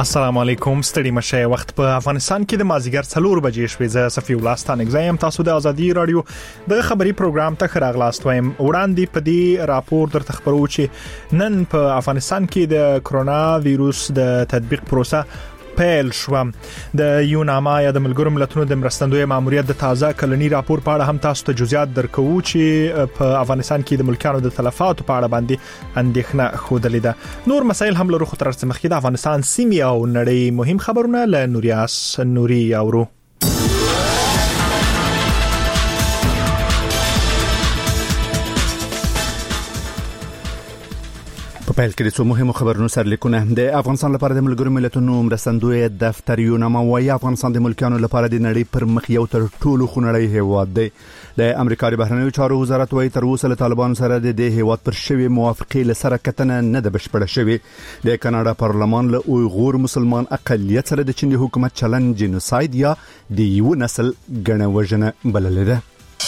السلام علیکم. ستړي مشه. وخت په افغانستان کې د مازیګر 4 بجې شوې. زه صفی الله ستانک زایم. تاسو د ازادي رادیو د خبري پروګرام ته خراغلاست وایم. وړاندې په دې راپور در تخبرو چې نن په افغانستان کې د کرونا وایروس د تطبیق پروسه پیل شو. د یوناما یا د ملګرو ملتونو د مرستندوی ماموریت د تازه کلنی راپور په اړه هم تاسو ته جزئیات درکو چې په افغانستان کې د ملکانو د تلفاتو په اړه باندې اندېښنه خوده لیده. نور مسایل هم لرو خو تر څو مخکې د افغانستان سیمه او نړۍ مهم خبرونه له نوریاس نوري اورو. په پیل کې د څو مهمو خبرونو سرلیکونه. د افغانستان لپاره د ملګرو ملتونو مرستندوی دفتر یوناما وايي افغانستان د ملکانو لپاره د نړۍ پر مخ یو تر ټولو خونړی هیواد دی. د امریکا د بهرنیو چارو وزارت وايي تر اوسه له طالبانو سره د دې هیواد پر شوی موافقه لسره کتنه نه ده بشپړه شوی. د کاناډا پارلمان له اویغور مسلمان اقلیت سره د چین د حکومت چلن جنوساید یا د یو نسل ګڼه وژنه بللې ده.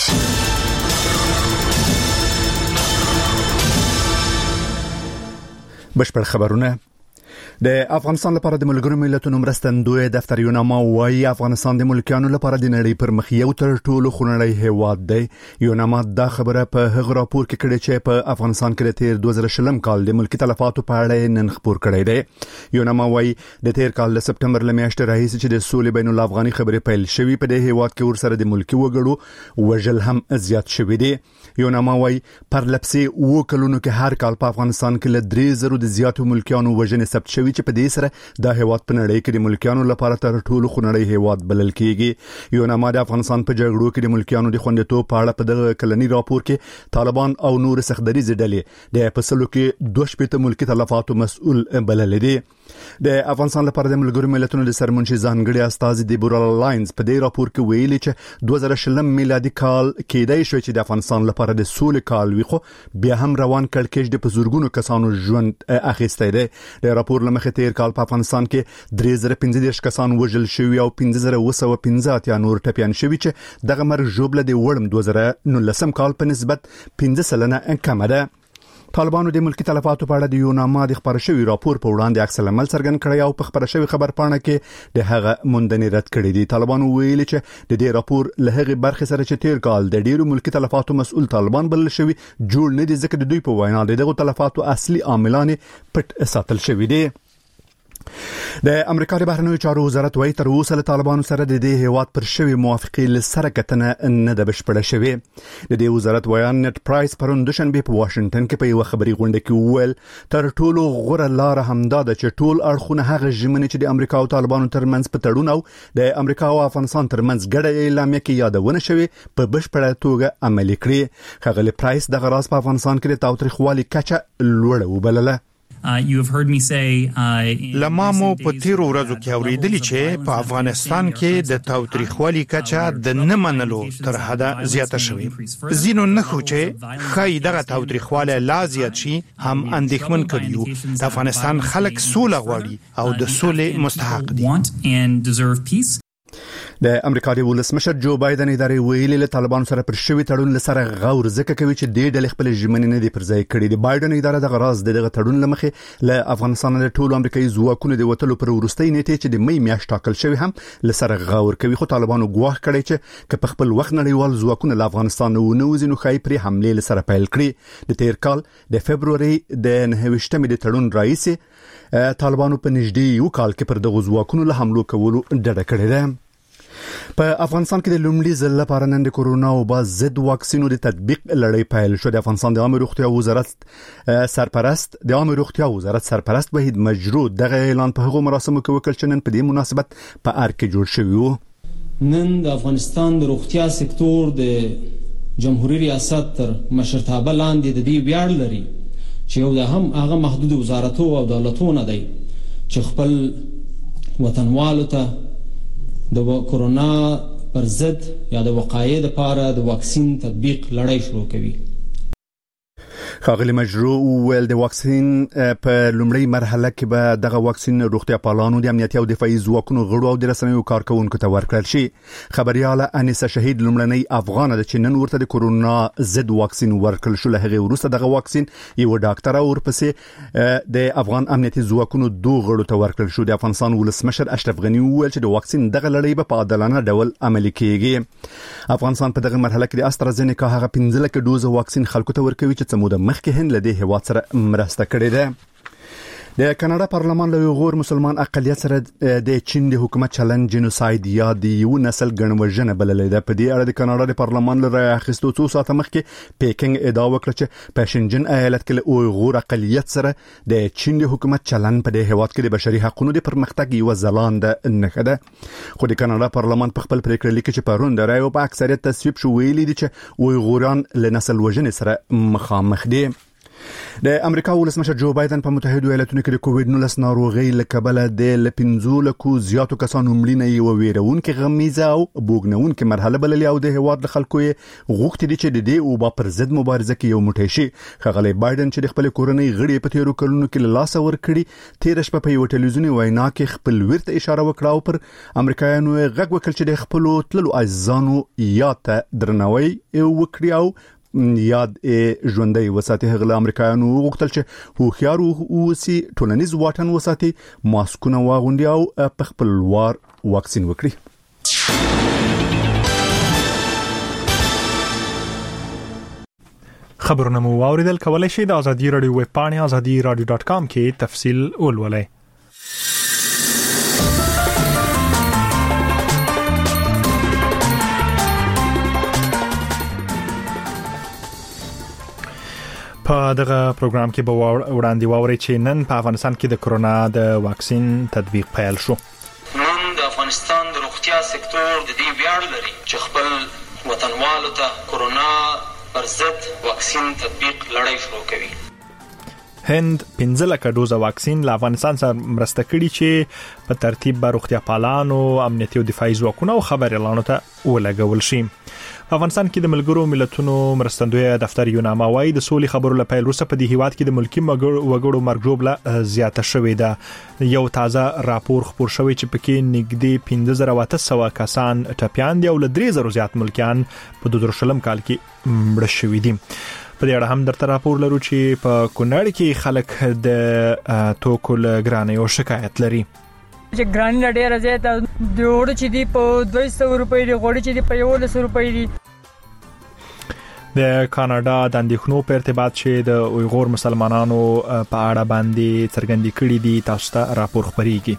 بشپړ خبرونه. د افغانستان لپاره د ملګرو ملتونو مرستندوی دفتر یوناما وايي افغانستان د ملکانو لپاره د نړۍ پر مخ یو تر ټولو خونړی هیواد دی. یوناما دا خبره په هغه راپور کې کړې چې په افغانستان کې د تیر 2020 کال د ملکی تلفاتو په اړه نن خبر کړی دی. یوناما وايي د تیر کال د سپټمبر لمیاشتې راهیسې چې د سولې بین الافغاني خبرې پیل شوې په دې هیواد کې ورسره د ملکی وګړو وژل هم زیات شوې دي. یوناما وايي پر لپسې وکړونو کې هر کال په افغانستان کې ل 3000 د زیاتو ملکیانو وژنې ثبت شوې چې په دې سره د هیواد په نړۍ کې د ملکیانو لپاره تر ټولو خونړی هیواد بلل کیږي. یوناما د افغانستان په جګړو کې د ملکیانو د خوندیتوب په اړه په دغه کلنی راپور کې طالبان او نور سختدریزه ډلې د فصلو کې 2 ملکی تلفاتو مسؤل بلل دي. د افغانستان لپاره د ملګرو ملتونو د سرمنشي ځانګړي استاذ دیبورا لاینز په دې راپور کې ویلي چې 2020 میلادي کال کېدای شو چې د افغانستان لپاره د سولې کال وي، خو بیا هم روان کړکېچ د بزرګونو کسانو ژوند اخیستی دی. د راپور لمخې تیر کال په افغانستان کې 3015 کسان وژل شوي او 15215 یا نور ټپيان شوي چې دغه مرګ ژوبله د وړم 2019 کال په نسبت 15% کم ده. طالبانو د ملکی تلفاتو په اړه د یوناما د خبر شوی راپور په وړاندې عکس العمل څرګند کړی او په خبر شوی خبر پاڼه کې د هغه موندنې رد کړې دي. طالبانو ویلي چې د دې راپور له هغه برخې سره چې تیر کال د ډیرو ملکی تلفاتو مسؤل طالبان بلل شوی جوړ نه دي، ځکه د دوی په وینا دغه تلفاتو اصلي عاملان پټ ساتل شوی دي. د امریکا د بهرنیو چارو وزارت وايي تر اوسه له طالبانو سره د دې هیواد پر شوی موافقه لسره کتنه نه ده بشپړه شوی. د دې وزارت ویان نت پرایس پرون دوشنبه په واشنگټن کې په یو خبري غونډه کې وویل تر ټولو غوره لار همدا ده چې ټول اړخونه هغه ژمنې چې د امریکا او طالبانو ترمنځ په تړون او د امریکا او افغانستان ترمنځ ګډه اعلامیه کې یادونه شوی په بشپړه توګه عملي کړي. خغلی پرایس دغه راز په افغانستان کې د تاوتریخوالي کچه لوړه وبلله. لمامو په تیرو ورځو کې اوریدلی چې په افغانستان کې د تاوتریخوالي کچه د نه منلو تر حده زیاته شوې. زینو نه خو چې خای دغه تاوتریخواله لا زیات شي هم اندېښمن کړیو. د افغانستان خلک سوله غواړي او د سولې مستحق دي. د امریکا د ولسمشر جو بایدن ادارې ویلي له طالبانو سره پر شوی تړون لسره غور ځکه کوي چې د ډلې خپل ژمنې نه دي پر ځای کړې. د بایدن اداره د غراز دغه تړون لمخې له افغانستان د ټولو امریکایي ځواکونو د وټلو پر ورستۍ نیټه چې د مې میاشت ټاکل شوی هم لسره غور کوي، خو طالبانو ګواښ کړی چې که په خپل وخت نړیوال ځواکونه له افغانستان ونوځي نو خای پر حمله لسره پیل کړي. د تیر کال د فبرवरी د 29 د تړون رئیس طالبانو په نږدې یو کال کې پر دغه ځواکونو له حملو کولو ډډه کړې ده. په افغانستان کې د لومړي ځل لپاره نن د کورونا وبا ضد واکسینو د تطبیق لړۍ پیل شو. د افغانستان د عامه روغتیا وزارت سرپرست وحید مجرو دغه اعلان په هغو مراسمو کې وکړ چې نن په دې مناسبت په ار کې جوړ شوی و. نن د افغانستان د روغتیا سکتور د جمهوریت ریاست تر مشرتابه لاندې د دې ویاړ لري چې یو د هم هغه محدود وزارتو او دولتونه دی چې خپل وطنوالو ته د کورونا پر ضد یا د وقایې لپاره د واکسین تطبیق لړۍ شروع کوي. ښاغلي مجروح ویل د واکسین په لومړی مرحله کې به دغه واکسین روغتیا پالانو د امنیتي او دفاعي ځواکونو غړو او د رسنیو کارکونکو ته ورکړل شي. خبرياله انیسه شهید لومړنۍ افغان د چینن ورته د کورونا ضد واکسین ورکړل شو. له هغه وروسته دغه واکسین یو ډاکټر او ورپسې د افغان امنیتي ځواکونو دوه غړو ته ورکړل شو. د افغانستان ولسمشر اشرف غنی ویل چې د واکسین دغه لړۍ په عادلانه ډول عملي کیږي. افغانستان په دغه مرحله کې د استرازینیکا هغه 15 لک ډوز واکسین خلکو ته ورکوي چې څه موده مخکې هند له دې هیواد سره مرسته کړې ده. د کاناډا پارلمان له غور مسلمان اقلیت سره د چین د حکومت چلن جنوساید یا د یو نسل ګڼوژنه بللې ده. په دې اړه د کاناډا د پارلمان له اخیستو څو ساعته مخکې پیکینګ ادعا وکړه چې په شنجن ایالت کې له غور اقلیت سره د چین د حکومت چلن په دې هیواد کې د بشري حقوقو د پرمختګ یو ځلانده نښه ده. خو د کاناډا پارلمان په خپل پریکړه لیکي چې پرون د رایو په اکثریت تصویب شو ویلي دي چې غوران له نسل وژنې سره مخامخ دي. د امریکا ولسمشر جو بایدن په متحده ایالاتونو کې د کووډ-19 ناروغي له کبله د 15 لکو زیاتو کسانو مړینه یو ویرونکې غمیزه او بوګنونکې مرحله بللې او د هیواد د خلکو غوښتي دي چې د دې او پر ضد مبارزه کې یو موټی شي. ښاغلی بایدن چې د خپل کورنۍ غړي په تیرو کلونو کې له لاسه ورکړي تیر شپه په یو ټلویزیوني وینا کې خپل ورته اشاره وکړه او پر امریکایانو غږ وکړ چې د خپل تللو عزیزانو یاد ته درناوی وکړي او یاد ژوندۍ وساتي. هغه امریکایانو غوښتل چې هوښیار اوسي، ټولنیز واټن وساتي، ماسکونه واغوندي او په خپل وار واکسین وکړي. خبرونه مو واوریدل. کولای شئ د ازادي رادیو ویب پاڼې azadi.radio.com کې تفصیل ولولئ. په دغه پروګرام کې به وړاندې واوري چې نن په افغانستان کې د کرونا د واکسین تطبیق پیل شو. نن د افغانستان د روغتیا سکتور د دې ویاړ لري چې خپل وطنوالو ته کرونا پر ضد واکسین تطبیق لړۍ شروع کوي. هند 15 لک ډوز واکسین له افغانستان سره مرسته کړي چې په ترتیب به روغتیا پالانو، امنیتي او دفاعي ځواکونو او خبريالانو ته ولګول شي. په افغانستان کې د ملګرو ملتونو مرستندوی دفتر یوناما وايي د سولې خبرو له پیل وروسته په دې هیواد کې د ملکی وګړو مرګ ژوبله زیاته شوې ده. یو تازه راپور خبر شوی چې پکې نږدې 15800 کسان ټپيان دي او له 3000 زیات ملکیان په 2020 کال کې مړه شوي دي. په دې اړه هم درته راپور لرو چې په کونړ کې خلک د توکو ګرانۍ او شکایت لري. چې ګرانی ډېر زیات د وړو چې دی په 200 روپۍ دی، غوړي چې دی په 100 روپۍ دی. د کاناډا د اندېښنو په ارتباط چې د اویغور مسلمانانو په اړه باندې څرګندې کړې دي تاسو ته راپور خبريږي.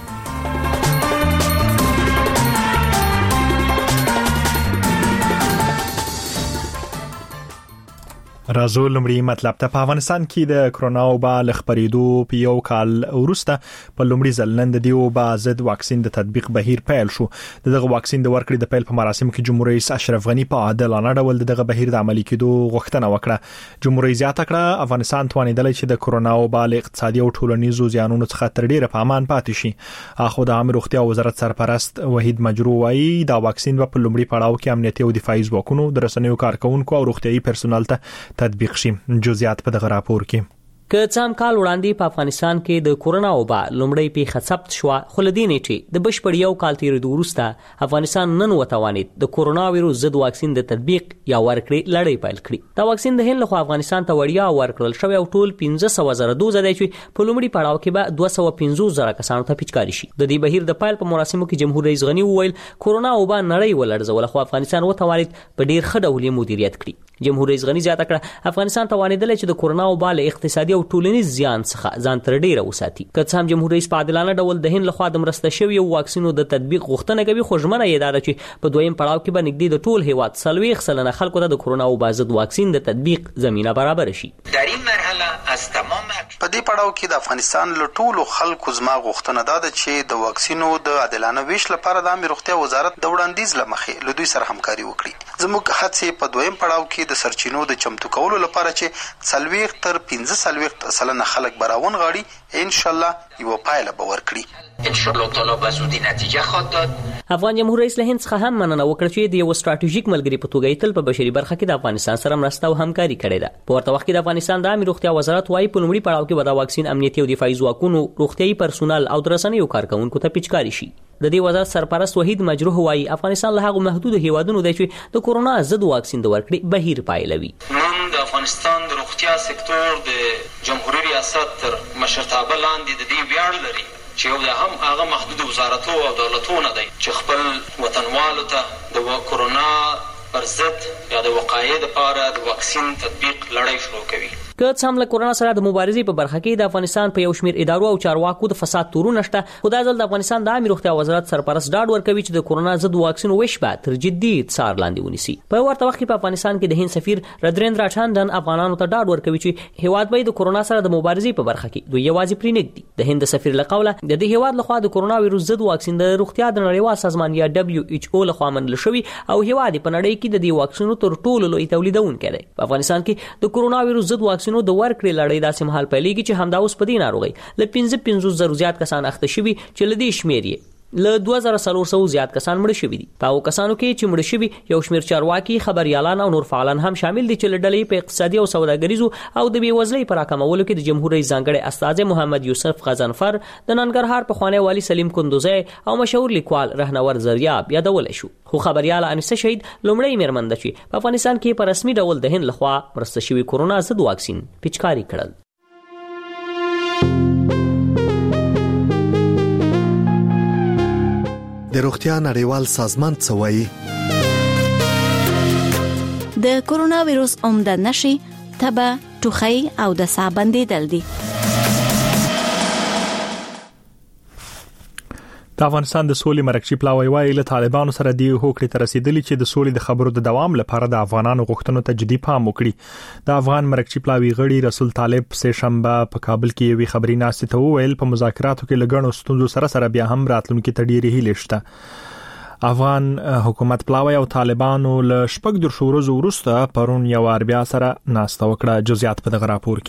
راځو لمړی مطلب ته. په افغانستان کې د کرونا وبا لخبرېدو په یو کال وروسته په لمړي ځل نن د دیو با ضد واکسین د تطبیق بهیر پیل شو. دغه واکسین د ورکړې د پیل په مراسمو کې جمهوریت رئیس اشرف غنی په عادلانه ډول دغه بهیر د عملي کېدو غوښتنه وکړه. جمهوریت زیاته کړه افغانستان توانیدل چې د کرونا وبا له اقتصادي او ټولنیزو زیانونو څخه تر ډیره په امان پاتې شي. اخو د عامه روغتیا وزارت سرپرست وحید مجروح وايي دا واکسین په لمړي پړاو کې امنیتي او دفاعي ځواکونو، د رسنیو کارکونکو او روغتيایي پرسونل ته تطبیق شي. جزئیات په دغه راپور کې. که څام کال وړاندې په افغانستان کې د کورونا وبا لومړی پیښه ثبت شو، خو لدې نیټه د بشپړ یو کال تیریدو وروسته افغانستان نن وتوانید د کورونا وایروس ضد واکسین د تطبیق یا ورکړې لړۍ پیل کړي. دا واکسین د هند لخوا افغانستان ته وړیا ورکړل شوی او ټول 15,000 دوز دی چې په لومړي پړاو کې به 250,000 کسانو ته پیچکاري شي. د دې بهیر د پیل په مراسمو کې جمهور رئیس غنی وویل کورونا وبا نړۍ ولړزول، خو افغانستان وتوانید په ډیر ښه ډول مدیریت کړي. جمهور رئیس غنی زیاته کړه افغانستان توانیدل چې د کورونا وبا له اقتصادي او ټولنیز زیان څخه ځان تر ډیره وساتي. که څه هم جمهور رئیس په عادلانه ډول د هند لخوا د مرسته شوی واکسینو د تطبیق غوښتنه کوي، خو ژمنه یې ده چې په دویم پړاو کې به نږدې د ټول هیواد 40% خلکو ته د کورونا وبا ضد واکسین د تطبیق زمينه برابر شي. در این مرحله از تمام په دې پړاو کې د افغانستان له ټولو خلکو زما غوښتنه ده چې د واکسینو د عادلانه ویش لپاره د عامه روغتیا وزارت د وړاندیز لمخې له دوی سره همکاري وکړي. زموږ هڅې په دویم پړاو کې د سرچینو د چمتو کولو لپاره چې 40 تر 45% خلک براون غاړي ان شاء الله یو پایله به ورکړي. ان شاء الله تعالی به زودی نتیجه خواهد داد. افغان جمهور رئیس له هند څخه هم مننه وکړه چې د یو ستراتیژیک ملګری په توګه تل په بشري برخه کې د افغانستان سره مرسته او همکاري کړې ده. په ورته وخت کې د افغانستان د عامه روغتیا وزارت وايي په لومړي پړاو کې به د واکسین امنیتي او دفاعي ځواکونو روغتيایي پرسونل او د رسنیو کارکونکو ته پیچکاري شي. د دې وزارت سرپرست وحید مجروح وايي افغانستان له هغو محدود هیوادونو دی چې د کورونا ضد واکسین د ورکړې بهیر پایلوي. نن د افغانستان د روغتیا سکتور د جمهوریت ریاست تر مشرتابه لاندې د دې ویاړ لري چې یو د هم هغه محدود وزارتو او دولتونه دی چې خپل وطنوالو ته د کورونا پر ضد یا د وقایې لپاره د واکسین تطبیق لړۍ شروع کوي. که څه هم له کورونا سره د مبارزې په برخه کې د افغانستان په یو شمېر ادارو او چارواکو د فساد تورونه شته، خو دا ځل د افغانستان د عامه روغتیا وزارت سرپرست ډاډ ورکوي چې د کورونا ضد واکسین ویش به تر جدي څار لاندې ونیسي. په ورته وخت کې په افغانستان کې د هند سفیر ردریندرا ټانډن افغانانو ته ډاډ ورکوي چې هیواد به د کورونا سره د مبارزې په برخه کې دوی یوازې پرېنږدي. د هند سفیر له قوله د دې هیواد لخوا د کورونا وایروس ضد واکسین د روغتیا د نړیوال سازمان یا WHO لخوا منل شوی او هیواد په نړۍ کې د دې واکسینو تر ټولو لوی تولیدونکی دی. په افغانستان کې د کورونا وایروس ضد واکسینو د ورکړې لړۍ داسې مهال پیلېږي چې همدا اوس په دې ناروغۍ له 55,000 زیات کسان اخته شوي چې له دې شمېر یې له 2400 زیات کسان مړه شوي دي. په هغو کسانو کې چې مړه شوي یو شمېر چارواکي، خبریالان او نور فعالان هم شامل دي چې له ډلې په اقتصادي او سوداګریزو او د بېوزلۍ په راکمولو کې د جمهور رئیس ځانګړی استازی محمد یوسف غضنفر، د ننګرهار پخوانی والي سلیم کندوزی او مشهور لیکوال رهنور زریاب یادولی شو. خو خبریال انیسه شهید لومړی مېرمن ده چې په افغانستان کې په رسمي ډول د هند لخوا مرسته شوي کورونا ضد واکسین پیچکاري کړل. د روغتیا نړیوال سازمان څه وایي؟ د کورونا وایروس عمده نشي تبه، ټوخی او د ساه بندیدل دي. د افغانستان د سولې مرکزی پلاوی وايي له طالبانو سره دی هوکړې ته رسیدلی چې د سولې د خبرو د دوام لپاره د افغانانو غوښتنو ته جدي پام وکړي. د افغان مرکزی پلاوی غړي رسول طالب سه شنبه په کابل کې وی خبري ناشته ته ویل په مذاکراتو کې لګڼو ستونزو سره بیا هم راتلونکي ته ډېری هیلې شته. افغان حکومت پلاوی او طالبانو له شپږ د شورو وروسته پرون یو بیا سره ناشته وکړه. جزئیات په دغه راپور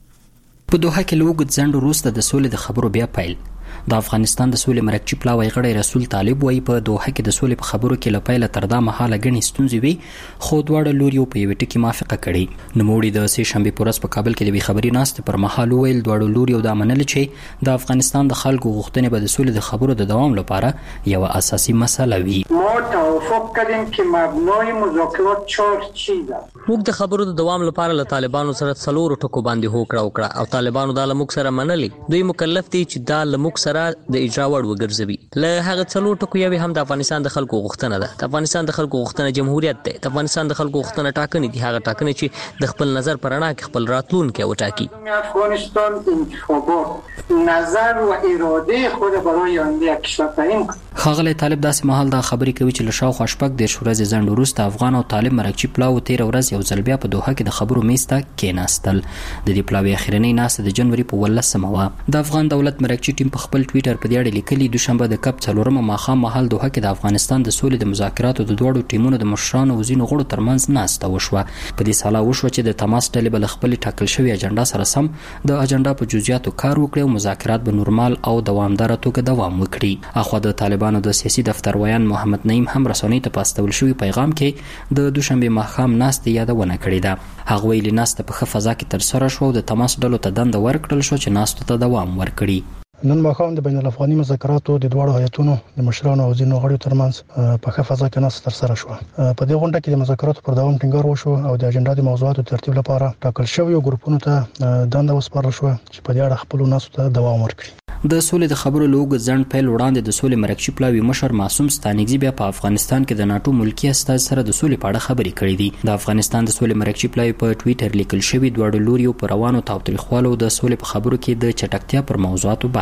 کې. په دوحه کې لوګد ځند وروسته د سولې د خبرو بیا پیل. د افغانستان د سولې مرکزی پلاوی غړی رسول طالب وايي په دوحه کې د سولې په خبرو کې لپاره تر دا مهاله غني ستونزې وي، خو دواړه لوري په یو ټکی موافقه کړې. نوموړي د سه شنبه پورس په کابل کې د خبري ناشته پر مهال ویل دواړه لوري د منل چې د افغانستان د خلکو غوښتنې به د سولې د خبرو د دوام لپاره یو اساسي مسله وي. ما توافق کردیم که مبنای مذاکرات 4 چیزه. موږ د خبرو د دوام لپاره له طالبانو سره څلور ټکو باندې هوکړه وکړه او طالبانو دا له موږ سره منلې. دوی مکلف دي چې دا له موږ سره د اجرا وړ وګرځوي. له هغه څلور ټکو یو هم د افغانستان د خلکو غوښتنه ده. د افغانستان د خلکو غوښتنه جمهوریت ده. د افغانستان د خلکو غوښتنه ټاکنې دي، هغه ټاکنې چې د خپل نظر پر رڼا کې خپل راتلونکی وټاکي. افغانستان انتخابات نظر و اراده خود برای آینده کشور تعیین کند. خاغلی طالب داسې مهال دا خبرې کوي چې له شاوخوا شپږ دېرش ورځې ځنډ وروسته افغان او طالب مرکزي پلاوی تېره ورځ یو ځل بیا په دوحه کې د خبرو میز ته کېناستل. د دې پلاوی اخرنۍ ناسته د جنوري په 18 وه. د افغان دولت مرکزي ټیم په خپل ټویټر په دې اړه لیکلي دوشنبه د کپ 4مه ماښام مهال دوحه کې د افغانستان د سولې د مذاکراتو د دوړو ټیمونو د مشرانو او ځینو غړو ترمنځ ناسته وشوه. په دې سالا وشوه چې د تماس ډلې بل خپل ټاکل شوی اجنډا سره سم د اجنډا په جزئیاتو کار وکړي او مذاکرات به نورمال او دوامدار توګه دوام وکړي. اخو د طالبانو د سیاسي دفتر ویان محمد نعیم هم رسنۍ ته پاستول شوی پیغام کې د دوشنبه ماښام ناسته یادونه کړې ده. هغه ویلي ناسته په ښه فضا کې تر سره شو او د تماس ډلو ته دنده ورکړل شو چې ناستو ته دوام ورکړي. نن ماښام د بین الافغاني مذاکراتو د دواړو هیئتونو د مشرانو او ځینو غړو ترمنځ په ښه فضا کې ناسته تر سره شوه. په دې غونډه کې د مذاکراتو پر دوام ټینګار وشو او د اجنډا د موضوعاتو ترتیب لپاره ټاکل شویو ګروپونو ته دنده وسپارل شوه چې په دې اړه خپلو ناستو ته دوام ورکړي. د سولې د خبرو لوګ ځند پیل وړاندې د سولې مرکزي پلاوی مشر معصوم ستانګزي بیا په افغانستان کې د ناتو ملکی استاذ سره د سولې په اړه خبرې کړې دي. د افغانستان د سولې مرکزي پلاوی په ټویټر لیکل شوی دواړو لوري په روانو تاوتریخوالو د سولې په خبرو کې د چټکتیا پر موضوعاتو بحث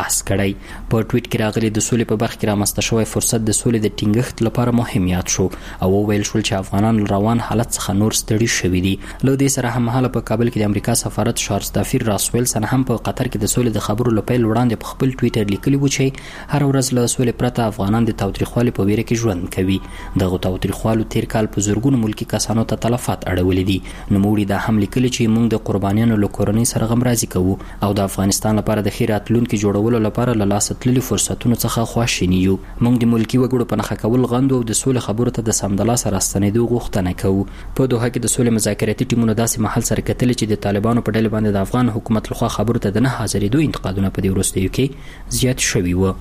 بحث کړی. په ټویټ کې راغلي د سولې په برخه کې رامنځته شوی فرصت د سولې د ټینګښت لپاره مهم یاد شو او وویل شول چې افغانان روان حالت څخه نور ستړي شوي دي. له دې سره هممهاله په کابل کې د امریکا سفارت شارلز دافیر راسویلسن هم په قطر کې د سولې د خبرو لپاره وړاندې په خپل ټویټر لیکلی و چې هر ورځ له سولې پرته افغانان د تاوتریخوالي په ویره کې ژوند کوي. دغه تاوتریخوالو تیر کال په زورګونو ملکی کسانو ته تلفات اړولې دي. نوموړي دا هم لیکلي چې موږ د قربانیانو له کورنۍ سره غمرازي کوو او د افغانستان لپاره د ښې راتلونکي جوړولو لپاره له لاسه تللي فرصتونو څخه خواشیني یو. موږ د ملکی وګړو په نښه کول غندو او د سولې خبرو ته د سمدلاسه راستنېدو غوښتنه کوو. په دوحه کې د سولې مذاکراتي ټیمونو داسې محل سره کتلي چې د طالبانو په ډله باندې د افغان حکومت لخوا خبرو ته د نه حاضرېدو انتقادونه په دې وروستیو کې زیات شوي وو.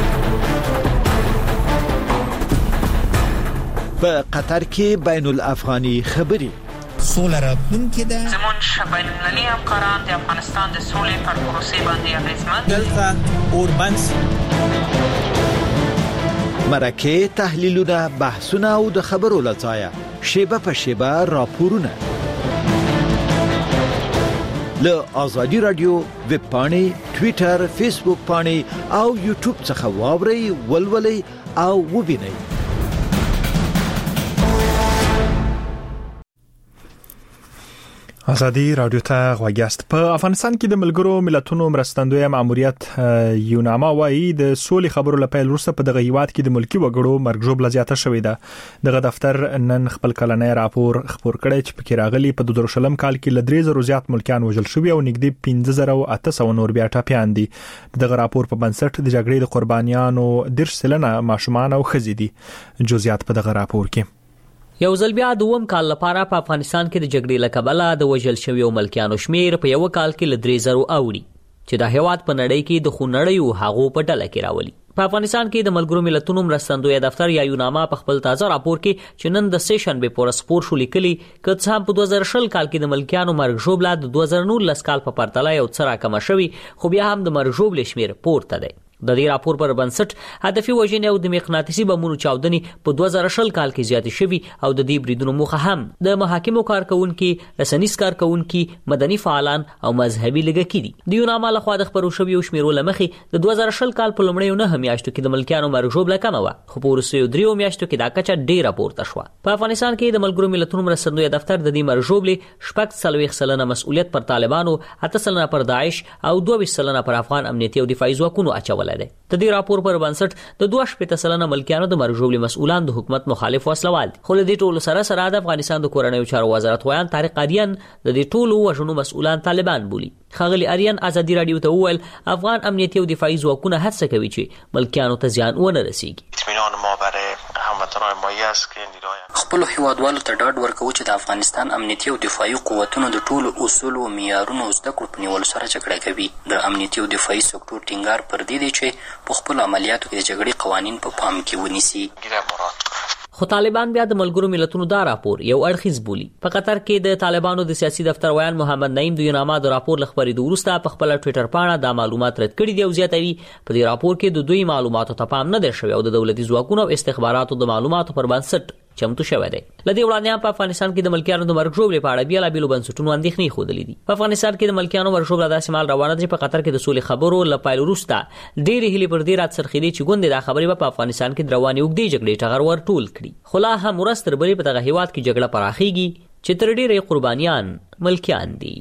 په قطر کې بین الافغاني خبري سوله راتلونکې ده. زمونږ بین المللي همکاران د افغانستان د سولې پر پروسې باندې اغېزمن دلته اوربند مرکه تحلیلونه بحثونه او د خبرو لځایه شیبه په شیبه راپورونه له آزادی رادیو ویب پاڼې ټویټر فیسبوک پاڼې او یوټیوب څخه واورئ ولولئ او وبینئ. آزادی رادیو ته غوږیاست. په افغانستان کې د ملګرو ملتونو مرستندوی ماموریت یوناما وايي د سولې خبرو لپاره وروسته په دغه هیواد کې د ملکی وګړو مرګ ژوبله زیاته شوې ده. دغه دفتر نن خپل کلنۍ راپور خپور کړی چې پکې راغلي په 2000 کال کې ل 3000 زیات ملکیان وژل شوي او نږدې 15800 نور بیا ټاپیان دي. دغه راپور په بنسټ د جګړې د قربانیانو 10% ماشومان او ښځې دي. جزئیات په دغه راپور کې. یو ځل بیا دوم کال لپاره په افغانستان کې د جګړې له کبله د وژل شویو ملکیانو شمیر په یو کال کې ل 3000 اوړي چې د هیواد په نړۍ کې د خونړیو هغو په ډله کې راولي. په افغانستان کې د ملګرو ملتونو مرستندوی دفتر یا یوناما په خپل تازه راپور کې چې نن د سیشن به پور سپور شو لیکلي که څه هم په 2020 کال کې د ملکیانو مرګ ژوبله د 2019 کال په پرتله یو څه راکمه شوی خو بیا هم د مرګ ژوبلې شمیر پورته دی. د دې راپور پر بنسټ هدفي وژنې او د مقناطیسي بمونو چاودنې په 2020 کال کې زیاتې شوي او د دې بریدونو موخه هم د محاکمو کارکونکو، رسنیز کارکونکو، مدني فعالان او مذهبي لږکي دي. د یوناما لخوا د خبرو شویو شمیرو لمخې د 2020 کال په لومړیو 9 میاشتو کې د ملکیانو مرګ ژوبله کمه وه خو په وروستیو 3 میاشتو کې دا کچه ډیره پورته شوه. په افغانستان کې د ملګرو ملتونو مرستندوی دفتر د دې مرګ ژوبلې 40% مسؤلیت پر طالبانو، 8% پر داعش او 22% پر افغان امنیتي او دفاعي ځواکونو اچولای دی. د دې راپور پر بنسټ د 2% ملکیانو د مرګ ژوبلې مسؤلان د حکومت مخالف وسلوال دي. خو له دې ټولو سره د افغانستان د کورنیو چارو وزارت ویان طارق آریان د دې ټولو وژنو مسؤلان طالبان بولي. خغلی آریان آزادی رادیو ته وویل افغان امنیتي او دفاعي ځواکونه هڅه کوي چې ملکیانو ته زیان ونه رسیږي. اطمینان ما برای هموطنان ما است که خپل هیوادوالو ته ډاډ ورکوي چې د افغانستان امنیتي او دفاعي قوتونو د ټولو اصول او معیارونو زده کړو په نیولو سره جګړه کوي. د امنیتي او دفاعي سکتور ټینګار پر دې دی چې په خپل عملیاتو کې د جګړې قوانین په پام کې ونیسي. خو طالبان بیا د ملګرو ملتونو دا راپور یو اړخیز بولي. په قطر کې د طالبانو د سیاسي دفتر ویان محمد نعیم د یوناما د راپور لخبري د وروسته په خپل ټویټر باندې دا معلومات رد کړي دي او زیاتوي په دې راپور کې د دوی معلوماتو ته پام نه دی شوی او د دولتي ځواکونو او استخباراتو د معلوماتو پر بنسټ چمتو شوی دی. لدې وړاندې په افغانستان کې د ملکیانو د مرګ ژوبلې په اړه بیا بیلو بنسټونو اندېښنې ښودلې دي. په افغانستان کې د ملکیانو مرګ ژوبله داسې مال روانه ده چې په قطر کې د سولې خبرو لپاره وروسته ډېرې هیلې پر دې راتسرخېدې چې ګوندې دا خبرې په افغانستان کې د روانې اوږدې جګړې ټغر ور ټول کړي. خو لا هم ورځ تر بلې په دغه هیواد کې جګړه پراخېږي چې تر ډېرې قربانیان ملکیان دي.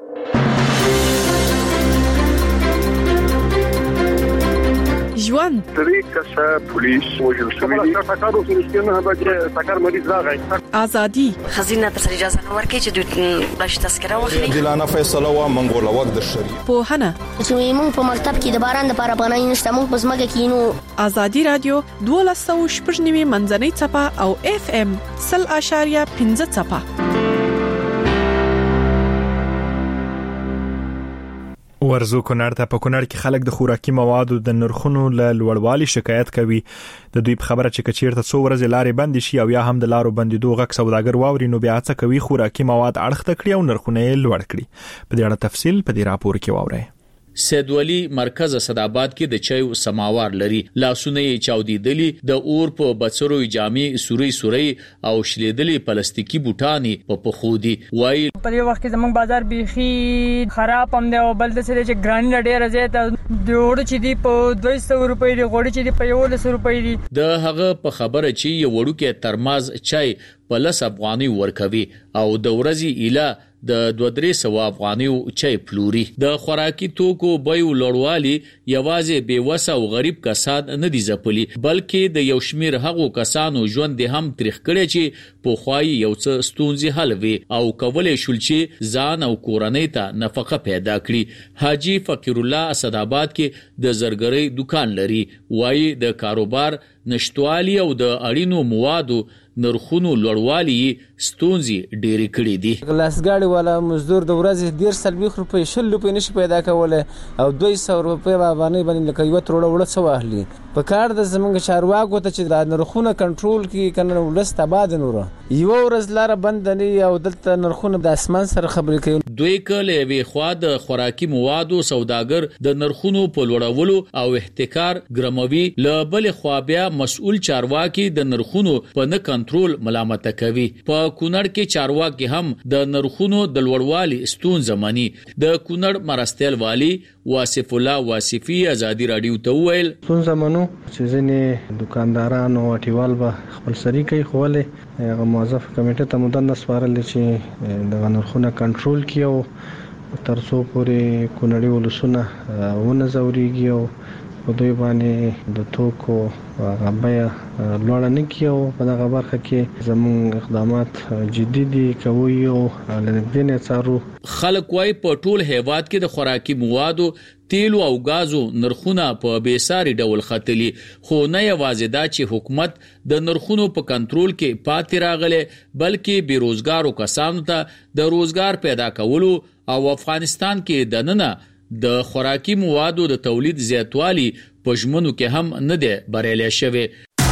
ژوند طریقه پولیس وژل شوی دی تاکارو فلسطینه به تاکار مریض راغی ازادي خزینه تر اجازه ورکړي چې دوی باش تذکره واخلي دلانه فیصله و منګول وخت د شری په هنه چې موږ په مکتب کې د باران لپاره پناه نشته موږ په زمګه کې نو ازادي رادیو 12.9 منځنۍ چپه او FM 0.5 چپه ورزو کونړ ته په کونړ کې خلک د خوراکي موادو د نرخونو له لوړوالي شکایت کوي. د دوی په خبره چې کچیرته څو ورځې لارې بند شي او یا هم د لارو بندیدو غږ سوداګر واوري نو بیا څه کوي خوراکي مواد اړخته کړي او نرخونه لوړ کړي. په دې اړه تفصیل په دې راپور کې واورئ. سیدولی مرکز اسدآباد کې د چایو سماوار لري. لاسونه یې چاودیدلي، د اور په بڅرو جامې سوري او شلیدلي پلاستیکي بوټاني په پخو دي. وایي په دې وخت کې زموږ بازار بیخي خراب هم دی او بل د څه چې ګران ډېر زیات د وړو چې دی په 200 روپۍ دی، غوړي چې دی په 100 روپۍ دی. د هغه په خبره چې یو وړوکې ترماز چای په 10 افغانۍ ورکوي او د ورځې اله د 200 افغانۍ چای پلوري. د خوراکي توکو بیو لوړوالي یوازې بیوسه او غریب کسان نه دي ځپلي، بلکې د یو شمیر هغو کسانو ژوند هم تریخ کړي چې په خوای یو څه ستونزې حل وي او کولای شول چې ځان او کورنۍ ته نفقه پیدا کړي. حاجی فقیر الله اسدآباد کې د زرګرۍ دکان لري. وایي د کاروبار نشټوالي او د اړینو موادو نرخونو لوړوالي ستونزې ډېرې کړې دي. لاسګاډي والا مزدور د ورځې 140 روپۍ 100 روپۍ نشي پیدا کولای او 200 روپۍ باندې لکه یو تروړه وړه څه واخلي. په کار د زمونږ چارواکو ته چې د نرخونه کنټرول کړي کنه ولست آباد نور یو ورځ لاره بند نه او دلته نرخونه د اسمان سره خبرې کوي. دوی کله وی خوا د خوراکي موادو سوداګر د نرخونو په لوړولو او احتکار ګرموي، له بل خوا بیا مسؤل چارواکي د نرخونو په نه کنټرول ملامت کوي. په کونړ کې چارواکي هم د نرخونو د لوړوالي ستونزه مني. د کونړ مرستیال والی واصف الله واصفي ازادي رادیو ته ویل ستونزه منو چې ځینې دکانداران او اټیوال به خپل سری کوي، خو ولې هغه موظف کمیټه ته مدنه سپارل چې د نرخونه کنټرول کړي او تر څو پورې کونړي ولسونه ونه زوريږي او په دوی باندې د توکو غبیا لوړ نه کیو. په دغه برخه کې زموږ اقدامات جدي دي کوي او لنبدنه څارو. خلک وايي په ټول هیواد کې د خوراکي موادو، تیلو او غازو نرخونه په بیساري ډول ختلي، خو نه یوازې دا چې حکومت د نرخونو په کنټرول کې پاتې راغله، بلکې بیروزګارو کسانو ته د روزګار پیدا کولو او افغانستان کې د نننه د خوراکي موادو د تولید زیاتوالی په ژمنو کې هم نه دی بریالی شوی.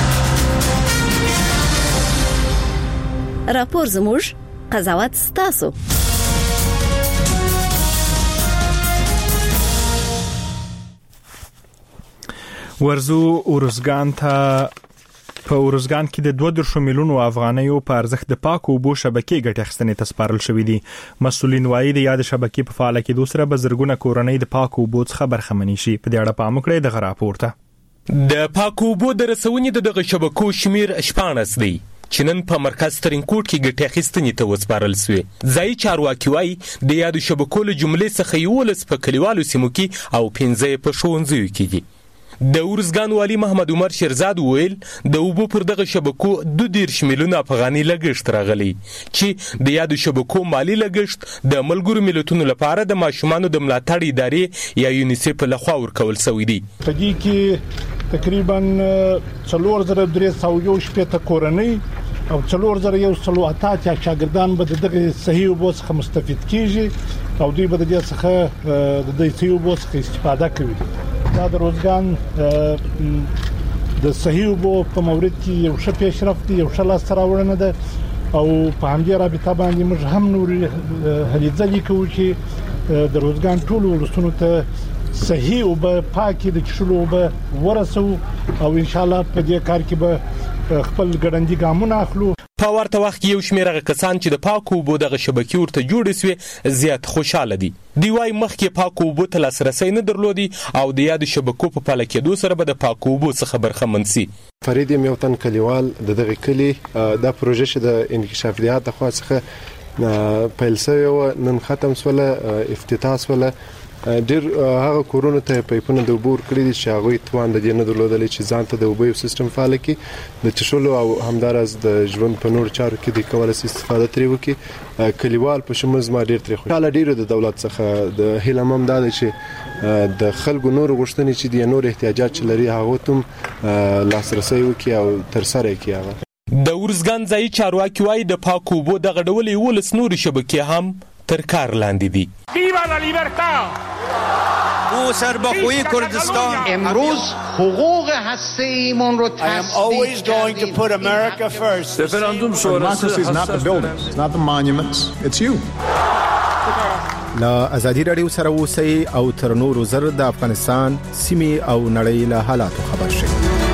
راپور زموږ، قضاوت ستاسو. ورزو اورزګان ته په اورزګان کې د 2.2 میلیونو افغانیو په ارزښت د پاکو اوبو شبکې ګټې اخیستنې ته سپارل شوې دي. مسؤلین وایي د یاد شبکې په فعال کېدو سره به زرګونه کورنۍ د پاکو اوبو څخه برخمنې شي. په دې اړه پام وکړئ د راپور ته. د پاکو اوبو د رسونې دغه شبکو شمیر 14 دی چې نن په مرکز ترینکوټ کې ګټې اخیستنې ته وسپارل شوې. ځایي چارواکي وایي د یادو شبکو له جملې څخه 11 په کلیوالو سیمو کې او 15 په ښوونځیو کې دي. د اورزګان والی محمد عمر شیرزاد ویل د اوبو پر دغه شبکو 2.2 میلیون افغاني لګښت راغلی چې د یادو شبکو مالی لګښت د ملګرو ملتونو لپاره د ماشومانو د ملاتړ ادارې یا یونیسف له خوا ورکول شوی دی. په دې کې تقریبا 4300 کورنۍ او 4180 شاګردان به دغه صحیح اوبو څخه مستفید کیږي او دوی به د دې څخه د دې صحیح اوبو څخه استفاده کوي. دا د روزګان د صحیح اوبو په مورد کې یو ښه پیشرفت دی، یو ښه لاسته راوړنه ده او په همدې رابطه باندې موږ هم نور هلې ځلې کوو چې د روزګان ټولو ولسونو ته صحیح اوبه پاکې د څښلو اوبه ورسو او ان شاء الله په دې کار کې به خپل ګړندي ګامونه اخلو. په ورته وخت کې یو شمېر هغه کسان چې د پاکو اوبو دغه شبکې ورته جوړې سوې زیات خوشاله دي. دوی وایي مخکې پاکو اوبو ته لاسرسی نه درلودي او د یادو شبکو په پاله کېدو سره به د پاکو اوبو څخه برخمن سي. فرید یم یو تن کلیوال د دغه کلي دا پروژه چې د انکشافیات لخوا څخه پیل شوې وه نن ختم شوله، افتتاح شوله. ډېر هغه کورونو ته پایپونه د اوبو ورکړي دي چې هغوی توان د دې نه درلودلی چې ځان ته د اوبو یو سیستم فعال کړي، د څښلو او همداراز د ژوند په نور چارو کې دوی کولی شي استفاده ترې وکړي. کلیوال په شمول زما ډېر ترې خوشحاله ډېرو د دولت څخه د هیله هم دا ده چې د خلکو نور غوښتنې چې دي نور احتیاجات چې لري هغو ته هم لاسرسی وکړي او ترسره یې کړي. هغه د اورزګان ځایي چارواکي وایي د پاکو اوبو دغه ډول 11 نورې شبکې هم تر کار لاندې دي. ویوا لا لیبرتا او سربخوی کردستان امروز حقوق هسته‌ایمون رو I am always going to put America first. Referendum sonrası is not the buildings, it's not the monuments, it's you. لا ازادي رادیو سره اوسئ او تر نورو زر د افغانستان سیمې او نړۍ له حالاتو خبر شئ.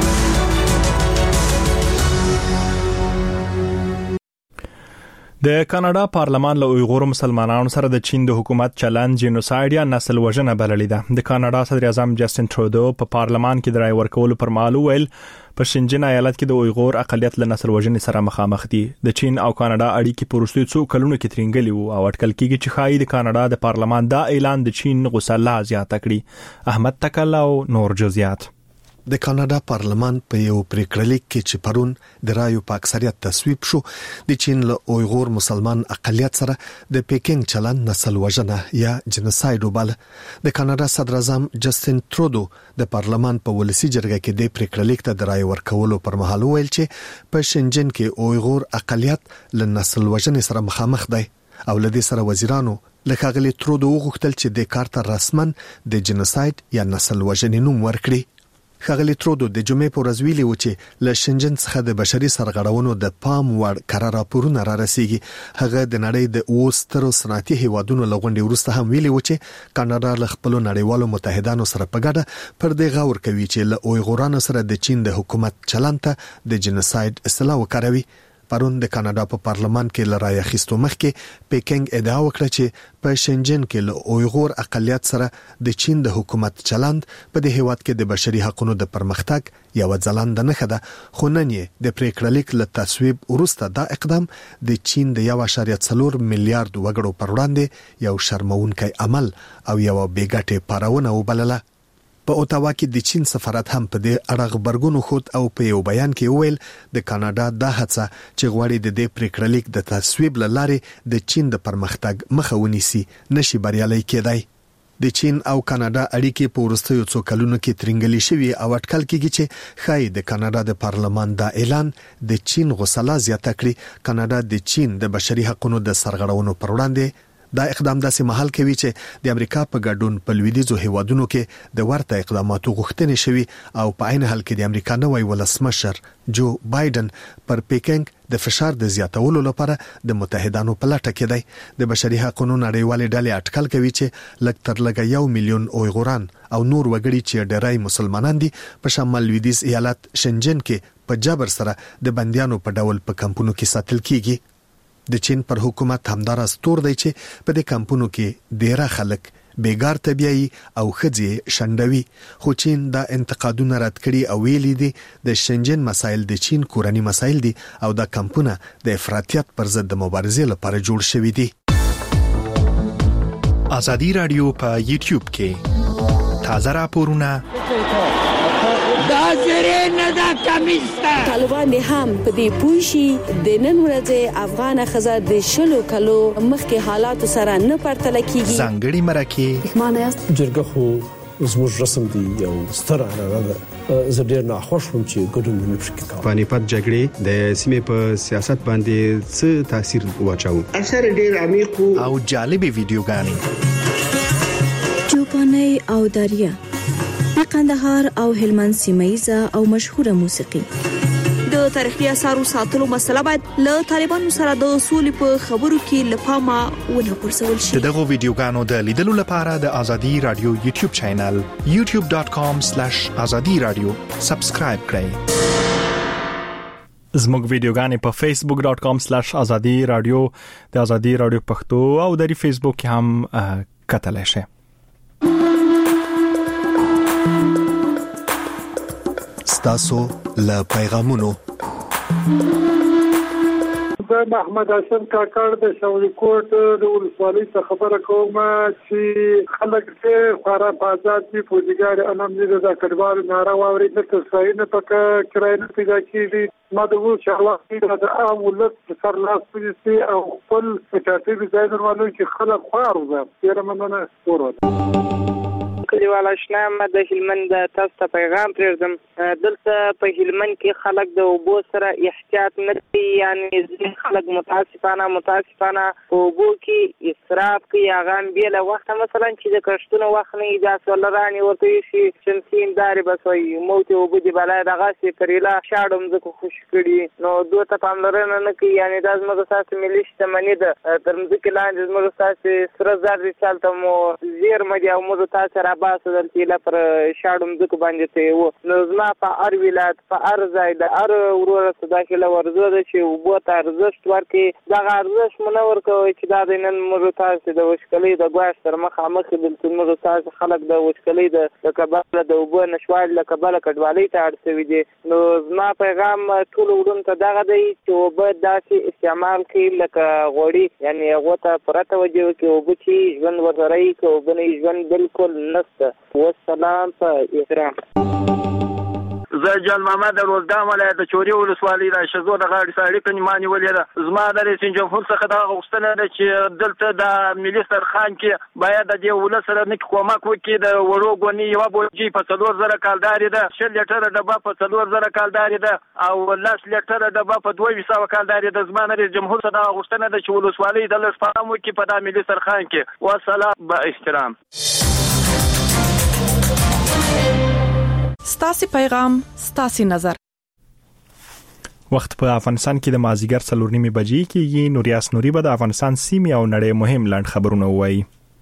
د کاناډا پارلمان له اویغور مسلمانانو سره د چین د حکومت چلند جینوساید یا نسل وژنه بللې ده. د کاناډا صدر اعظم جسټین ټرودو په پارلمان کې د رای ورکولو پر مهال ویل په شنجن ایالت کې د اویغور اقلیت له نسل وژنې سره مخامخ دي. د چین او کاناډا اړیکې په وروستیو څو کلونو کې ترنګلې وو او اټکل کېږي چې ښایي د کاناډا د پارلمان دا اعلان د چین غوسه لا زیاته کړي. احمد تکل او نور جزئیات. د کاناډا پارلمان په یو پریکړلیک کې چې پرون د رایو په اکثریت تصویب شو د چین له اویغور مسلمان اقلیت سره د پیکینګ چلند نسل وژنه یا جنوساید وباله. د کاناډا صدر اعظم جسټین ټرودو د پارلمان په ولسی جرګه کې د پریکړلیک ته د رای ورکولو پر مهال ویل چې په شنجن کې اویغور اقلیت له نسل وژنې سره مخامخ دی او لدې سره وزیرانو لکه غلی ټرودو وغوښتل چې د کارت رسمن د جنوساید یا نسل وژنې نوم ورکړي. خغلی ترودو د جمعې په ورځ ویلي و چې له شنجن څخه د بشري سرغړونو د پام وړ قرار راپورونه را رسیږي. هغه د نړۍ د اوسترو صنعتي هیوادونو لغونډې وروسته هم ویلي و چې کاناډا له خپل نړیوالو متحدانو سره په ګډه پر دې غور کوي چې له اویغورانو سره د چین د حکومت چلند ته د جنوساید اصطلاح وکاروي. پرون د کاناډا په پارلمان کې لرای اخیستو مخکې پیکینګ ادعا وکړه چې په شنجن کې له اویغور اقلیت سره د چین د حکومت چلند په دې هیواد کې د بشري حقوقو د پرمختګ یو ځلانده نښه ده. خو نن یې د پریکړلیک له تصویب وروسته دا اقدام د چین د 1.4 میلیارډ وګړو پر وړاندې یو شرمونکی عمل او یو بیګټه پارونه وبلله. په اوتاوا کې د چین سفارت هم په دې اړه خبرګون خود او په یو بیان کې ویل د کاناډا د هڅه چې غواړي د دې پریکړلیک د تصویب لاره د چین د پرمختګ مخه ونیسي نشي بریالي کېدای. د چین او کاناډا اړیکې په وروستیو څو کلونو کې ترنګلې شوې او اټکل کېږي چې ښایي د کاناډا د پارلمان دا اعلان د چین غوسه زیاته کړي. کاناډا د چین د بشري حقوقو د سرغړونو پر وړاندې دا اقدام داسې محل کوي چې د امریکا په ګډون په لویدیځو هیوادونو کې د ورته اقداماتو غوښتنې شوي او په عین حال کې د امریکا نوی ولسمشر جو بایدن پر پیکینګ د فشار د زیاتولو لپاره د متحدانو په لټه کې دی. د بشري حقوقو نړیوالې ډلې اټکل کوي چې لږ تر لږه 1 میلیون اویغوران او نور وګړي چې ډېری مسلمانان دي په شمال لویدیځ ایالت شنجن کې په جبر سره د بندیانو په ډول په کمپونو کې ساتل کیږي. د چین پر حکومت همدار استور دی چې په دې کمپونو کې ډیره خلک بیګار طبيعي او خځې شندوي. خو چین دا انتقادونه رد کړي او ویلي دي د شنجن مسایل د چین کورنی مسایل دي او دا کمپونه د افراطیت پر ضد د مبارزې لپاره جوړ شوي دي. ازادي رادیو په یوټیوب کې تازه راپورونه طالبان هم په دې پوښي د نن ورځې افغان خزه د شلو کلو مخکې حالات سره نه پرتل کیږي. ځانګړي مرکه معنی است جرګه خو زموږ رسم دی یو ستر عنعنه ده. زه ډیر ناخوښ وم چې ګډون نه پکې کوم. پانیپت جګړې د سیمې په سیاست باندې څه تاثیر واچاو؟ اثر ډیر عمیق او جالب ویډیوګانې چوپاني او دریا د قندهار او هلمند سیمایزه او مشهوره موسیقي. د تاریخي اثارو ساتلو مسله باید له طالبانو سره د اصول په خبرو کې لپاره ونه پرسول شي. دغه ویډیوګانو د لیدلو لپاره د ازادي رادیو یوټیوب چینل youtube.com/azadiradio سبسکرایب کړئ. زموږ ویډیوګانې په facebook.com/azadiradio د ازادي رادیو پښتو او د فیسبوک کې هم کتلای شئ. ستاسو له پیغامونو زه محمد حسن کاکړ د شاولي کوټ د ولسوالۍ څخه خبره کوم چې خلک چې خورا په آزاد دي فوجیګار انم دې د کډوالو ناره واوري د تصویر نه پکې کرای نه پیدا کیږي. ما د وو شاولي د عام ولت سر لاس پولیسي او خپل ترتیب ځای درولو چې خلک خوارو ده ډیر مننه ورته کلیوال آشنا ما د هلمند تاسو ته پیغام پرېږدم. دلته په هلمند کې خلک د اوبو سره احتیاط نه کوي، یعنی خلک متاسفانه په اوبو کې اسراف کوي. هغه بیل وخت مثلا چې د کښتونو وخت نه دا سولرانی ورته شي شمسي انداري بس وي موت اوبو دی بلای دغه سي پرېلا شاړم زکه خوش کړي نو دوه ته پاملرنه نه کوي. یعنی دا زموږ ساسه ملي شتمنۍ ده ترمځ کې لاندې زموږ ساسه سره زر رسالته مو زیر مدي او موږ تاسو را باسه دلته لا پر شاړم زکه باندې ته و نو زما په ار ولایت په ار ځای د ار وروره داخله ورزو ده چې وبو ته ارزښت ورکړي. دا ارزښت منور کوي چې دا د نن موږ تاسو د وشکلې د ګواښ تر مخامخ دلته موږ تاسو خلک د وشکلې د کباله د وبو نشوال د کباله کډوالۍ ته اړتوي دي. نو زما پیغام ټول وډون ته دغه دی چې وبو داسې استعمال کړي لکه غوړي، یعنی هغه ته پرته وجه کې وبو چې ژوند ورسره کوي وبني ژوند بالکل نشته. والسلام په احترام. زه جان محمد روزګان ولایت د چوري ولسوالۍ د شزو د غاړې ساړي په نیمانی ولې ده. زما د رئیس جمهور څخه دا غوښتنه ده چې دلته د ملي سرخان کې باید د دې ولس سره نه کومک وکړي. د وړو غونی یو بوجي په 3000 کالداري ده، 6 لیټر ډبه په 3000 کالداري ده او 10 لیټر ډبه په 200 کالداري ده. زما د رئیس جمهور څخه دا غوښتنه ده چې ولسوالۍ د لسپام وکړي په د ملي سرخان کې. والسلام با احترام. ستاسي پیغام ستاسي نظر. وخت په افغانستان کې د مازیګر 4:30 بجې کېږي. نوریاس نوري به د افغانستان سیمې او نړۍ مهم لاند خبرونه وایي.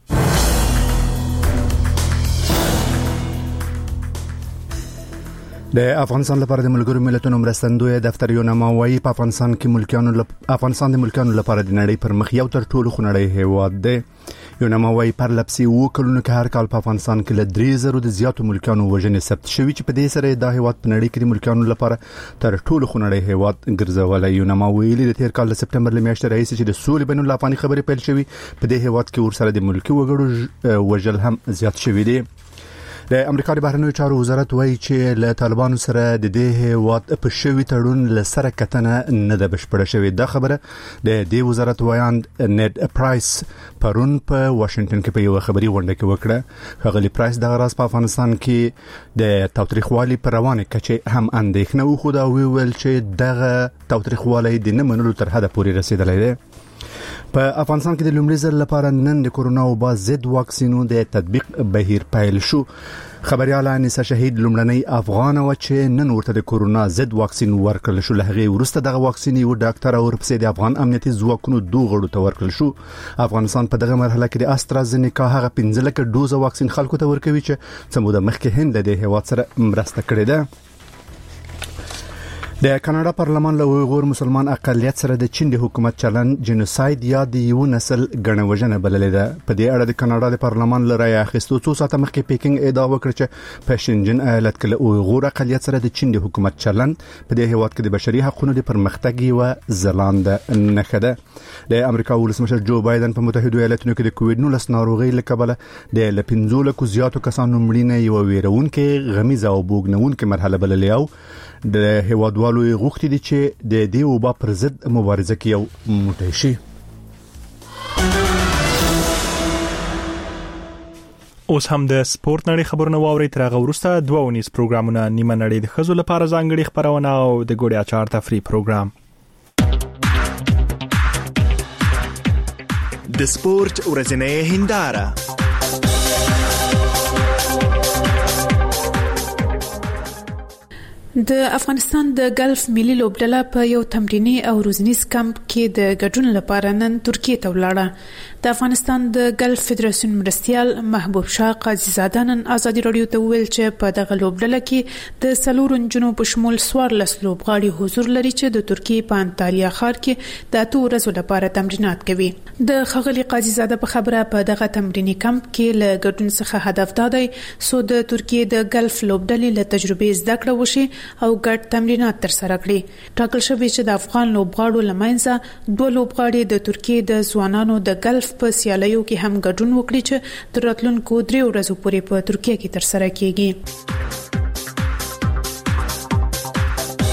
د افغانستان لپاره د ملګرو ملتونو مرستندوی دفتر یونما وايي په افغانستان د ملکانو لپاره د نړۍ پر مخ یو تر ټولو خنړی هیواد دی. یونما وايي پر لپسي وکړو کې هر کال په افغانستان کې ل 3000 د زیاتو ملکانو وژنې ثبت شوي چې په دې سره د هیواد په نړۍ کې د ملکانو لپاره تر ټولو خنړی هیواد ګرځولای. یونما ویلي د تیر کال د سپټمبر لمیاشتې راهیسې چې د سولې بین الافغاني خبرې پیل شوي په دې هیواد کې ورسره د ملکی وګړو وژل هم زیات شوي دي. د امریکا د بهرنیو چارو وزارت وایي چې له طالبانو سره د دې هیواد په شوي تړون له سره کتنه نه ده بشپړه شوې. دا خبره د دې وزارت وایاند نیډ پرایس پرون په واشنگټن کې په یو خبري غونډه کې وکړه. هغه پرایس د غراس په افغانستان کې د تاوتریخوالي پر روانه کچې هم اندېښنه وخوده او ویل چې دغه تاوتریخوالي د نه منلو تر حده پورې رسیدلی دی. په افغانستان کې د لومړي ځل لپاره نن د کورونا وبا ضد واکسینو د تطبیق بهیر پیل شو. خبريال انیسه شهید لومړنی افغان و چې نن ورته د کورونا ضد واکسین ورکړل شو. له هغه وروسته دغه واکسین یو ډاکټر او ورپسې د افغان امنیتي ځواکونو دوه غړو ته ورکړل شو. افغانستان په دغه مرحله کې د استرازینیکا هغه 15 لک ډوز واکسین خلکو ته ورکوي چې څومره مخکې هند د هیواد سره مرسته کړې ده. د کاناډا پارلمان له اویغور مسلمان اقلیت سره د چین د حکومت چلن جنوساید یا د یو نسل غنوژنه بللې ده. په دې اړه د کاناډا د پارلمان لرای اخیستو څو ساعته مخکې پیکینګ ادعا وکړه چې په شینجن ایالت کې له اویغور اقلیت سره د چین د حکومت چلن په دې هیواد کې د بشري حقوقو د پرمختګ او ځلانده نښه ده. د امریکا ولسمشر جو بایدن په متحده ایالاتونو کې د کووډ-19 ناروغي له کبله د 15 لکو زیاتو کسانو مړینه یو ویرونکې غمیزه او بوګنونکې مرحله بللې او د هیوادوالو غوښتي دي چې د دې وبا پر ضد مبارزه کوي او موټی شي. اوس هم د سپورت نړۍ خبرونه واوري. تر هغه وروسته دوه ونیس پروګرامونه نیمه نړۍ د خزو لپاره ځانګړي خبرونه او د ګوډیا چار تفریح پروګرام. د سپورت ورځنۍ هنداره. د افغانستان د ګلف ملي لوبډله په یو تمرینی او روزنیز کمپ کې د ګډون لپاره نن ترکیه ته ولاړه. د افغانستان د ګلف فدراسیون مرستيال محبوب شاه قاضي زاده نن ازادي رادیو ته ویل چې په دغه لوبډله کې د سلور انجنونو په شمول 14 لوبغاړي حضور لري چې د ترکیه په انټالیا ښار کې د 2 ورځې لپاره تمرینات کوي. د خغلی قاضي زاده په خبره په دغه تمرینی کمپ کې له ګډون څخه هدف دا دی سو د ترکیه د ګلف لوبډلې له تجربې زده کړه وشي او ګډ تمرینات تر سره کړي. ټاکل شوی چې د افغان لوبغاړو لمنځه 2 لوبغاړي د ترکیه د ځوانانو د ګلف په سیالیو کې هم ګډون وکړي چې تر راتلونکو 3 ورځې پورې په ترکیه کې تر سره کیږي.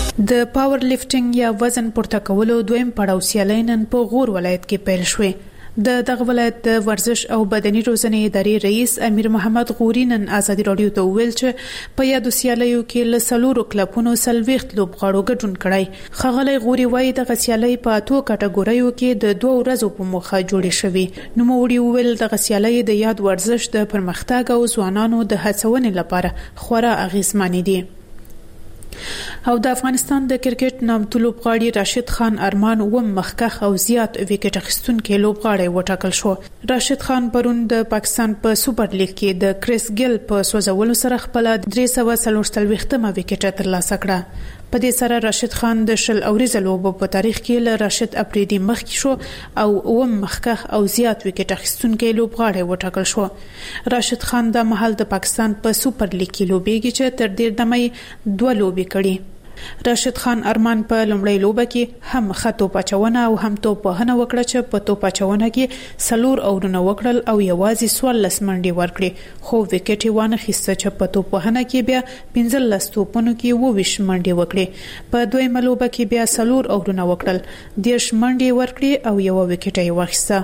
د پاور لifting یا وزن پورته کولو دویم پړاو سیالي نن په غور ولایت کې پیل شوې. د دغه ولایت د ورزش او بدني روزنې ادارې رئیس امیر محمد غوري نن ازادي رادیو ته ویل چې په یادو سیالیو کې له څلورو کلبونو 40 لوبغاړو ګډون کړی. ښاغلی غوري وایي دغه سیالۍ په 2 کټګوریو کې د 2 ورځو په موخه جوړې شوې. نوموړي وویل دغه سیالۍ د یاد ورزش د پرمختګ او ځوانانو د هڅونې لپاره خورا اغیزمنې دي. او د افغانستان د کرکټ نامتو لوبغاړي راشد خان ارمان مخکخ او زیات وکټ اخیستونکي لوبغاړی وټاکل شو. راشد خان پرون د پاکستان په سوپر لیګ کې د کریس ګیل په سوځولو سره خپل 343مه وکټ ترلاسه کړه. په دې سره راشد خان د شل اوریزه لوبو په تاریخ کې له راشد اپریدي مخکې شو او مخکخ او زیات وکټ اخیستونکي لوبغاړی وټاکل شو. راشد خان د مهال د پاکستان په سوپر لیګ کې لوبېږي چې تر ډیر دمه 2 لوبې کړي. راشد خان ارمان په لومړی لوبه کې هم خطو پچونه او هم توپ وهنه وکړه چې په توپ پچونه کې 4 اورونه وکړل او یوازې 14 منډې ورکړې، خو وکټ یې وانه خسته چې په توپ وهنه کې بیا 15 توپونو کې 20 منډې وکړې. په دویمه لوبه کې بیا 4 اورونه وکړل، 10 منډې ورکړې او یو وکټ یې واخیسته.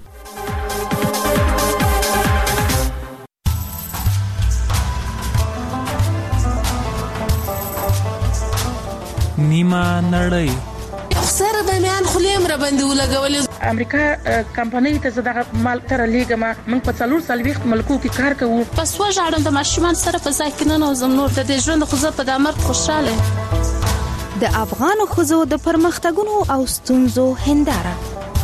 نیمه نړۍ سره د میان خلیم را باندې ولګولې. امریکا کمپنۍ ته زده مال تر لیګه موږ په 440 ملکو کې کار کوو. پس وژاړم د ماشومان سره په ځای کې نه نوزم نور د دې ژوند خو زه په دامر خوشاله. د افغان خزو د پرمختګونو او ستونزو هنداره.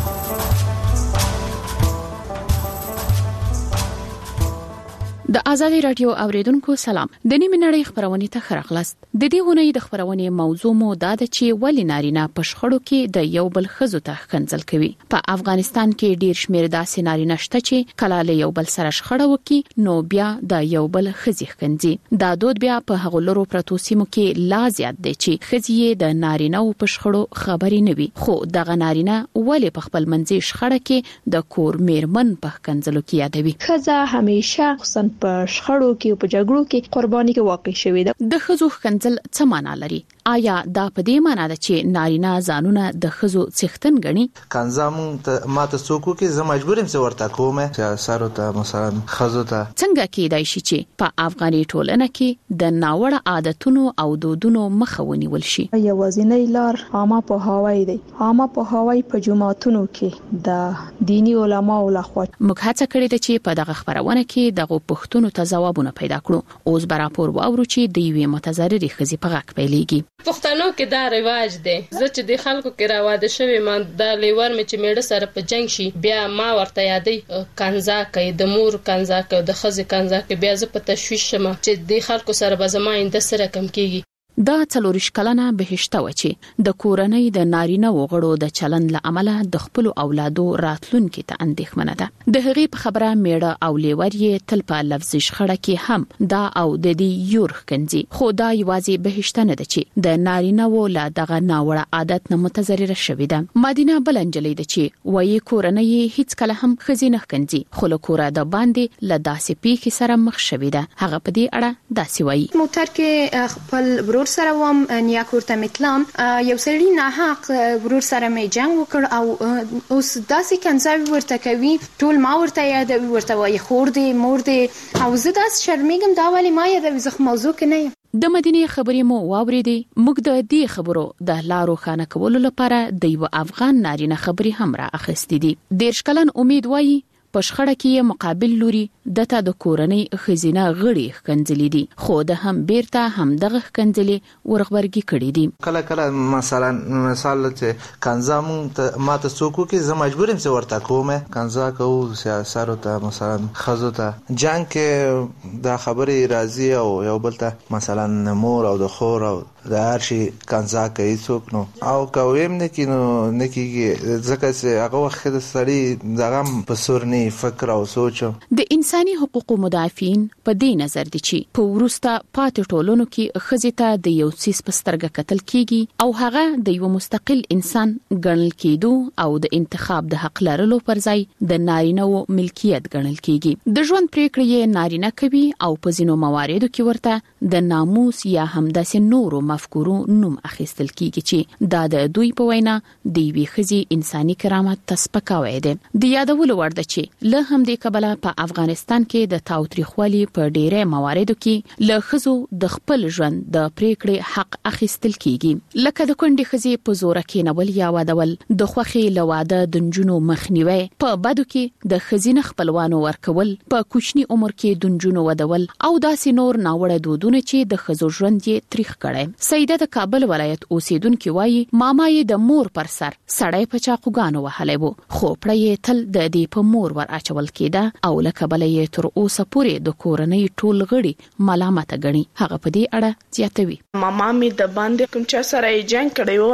د ازادي رادیو اوریدونکو سلام. د نیمه نړۍ خبرونه ته خراغلاست. د دې غونې د خبرونه موضوع مو دا ده چې ولې نارینه په شخړو کې د یو بل خزو ته ښکنځل کوي. په افغانستان کې ډیر شمیر داسې نارینه شته چې کله له یو بل سره شخړه وکړي نو بیا د یو بل خزي ښکنځي. دا دود بیا په هغو لرو پرتو سیمو کې لا زیات دی چې خزي د نارینه او په شخړو خبرې نه وي، خو دغه نارینه ولې په خپل منځي شخړه کې د کور میرمن په ښکنځلو کې یادوي. خزه همیشه خصن په شخړو کې او په جګړو کې قرباني کې واقع شوې ده. د خزو ښکنځل څه معنا لري؟ آیا دا په دې معنا ده چې نارینه ځانونه د خزو څښتن غني؟ کنځم ته ماته څوک کې زه مجبور یم چې ورته کومه چې سارو ته مثلا خزو ته څنګه کېدای شي چې په افغاني ټولنه کې د ناوړه عادتونو او دودونو مخه ونیول شي؟ یوازینۍ لار عامه پوهاوی دی. عامه پوهاوی په جماعتونو کې د دینی علماو لخوا موږ هڅه کړې ده چې په دغه خبرونه کې دغه پوښتنو ته ځوابونه پیدا کړو. اوس به راپور واورو چې د یوې متضررې ښځې په غږ پیلېږي. پښتنو کې دا رواج دی، زه چې د خلکو کې راواده شوی ما د لیور مې چې میړه سره په جنگ شي بیا ما ورته یادې کنزا کوي، د مور کنزا کوي، د خزې کنزا کوي، بیا زه په تشویش شم چې د خلکو سره به زما انده سره کم کیږي. دا 40 کلنه بهشته و چې د کورنۍ د نارینه وغړو د چلند لامل د خپل اولادو راتلونکي ته اندېښمنه ده. د هغې په خبره میړه او لیور یې تل په لفظي شخړه کې هم دا او د دې یور ښکنځي، خو دا یوازې بهشته نه ده چې د نارینه و لا دغه ناوړه عادت نه متضرره شوې ده. مدینه بلنجلې ده چې وایي کورنۍ هیڅ کله هم خزي نه ښکنځي، خو له کوره د باندې له داسې پیښې سره مخ شوې ده. هغه په دې اړه داسې وایي: موټر کې خپل برور سره وم نیا کورته متلام، یو سړی نه حق ورور سره مې جنگ وکړ او اوس داسې کنځاوي ورته کوي، ټول ما ورته یادوي، ورته وایي خور دې مور دې، او زه داسې شرمېږم دا ولې ما یادوي، زه موضوع کې نه یم. د مدینې خبرې مو واورېدې. موږ د دې خبرو د لارو خانه کولو لپاره د یو افغان نارینه خبرې هم را اخیستې دي. 13 کلن امید وایي په شخړه کې مقابل لوري دته د کورنۍ خزینه غړي ښکنځلې دي، خو د هم بیرته هم دغه ښکنځلې ورغبرګي کړې دي. کله کله مثلا مثال چې کنځم ته ماته څوک کې زه مجبور یم چې ورته کومه کنځا کوو سیاسارو ته مثلا خزو ته جنگ کې دا خبرې راځي او یو بل ته مثلا مور او د خور او د هر شي کنځا کوي څوک نو او کویم نه کینو نه کیږي ځکه چې هغه وخت د سړی دغه په سورني فکر او سوچ. د انساني حقوقو مدافعین په دې نظر دي چې په ورسته پاتې ټولنو کې ښځې ته د یو څیز په سترګه کتل کیږي او هغه د یو مستقل انسان ګڼل کېدو او د انتخاب د حق لرلو پر ځای د نارینه‌و ملکیت ګڼل کیږي. د ژوند پریکړې نارینه کوي او په ځینو مواردو کې ورته د ناموس یا هم داسې نورو مفکورو نوم اخیستل کیږي چې دا د دوی په وینا د وی خزي انساني کرامت تسپکاوی دی د یادولو وړ ده چې له هم د کبله په افغانستان کې د تاوتریخوالي په ډیره مواردو کې له خزو د خپل ژوند د پریکړې حق اخیستل کیږي لکه د کونډې خزي په زور کې نول یا ودول د خوخي لواده د نجونو مخنیوي په بدو کې د خزینه خپلوانو ورکول په کوچني عمر کې د نجونو ودول او داسې نور ناوړه دودونه چې د خزو ژوند یې تاریخ کړي سیده د کابل ولایت اوسیدونکو وایي ماما یې د مور پر سر سړی په چاقوګانو وهلی وو خو پړې تل د دې په مور ور اچول کېده او لکه بل یې تر اوسه پورې د کورنۍ ټول غړي ملامت غني هغه په دې اړه زیاتوي ماما می د باندې کوم چا سره یې جنگ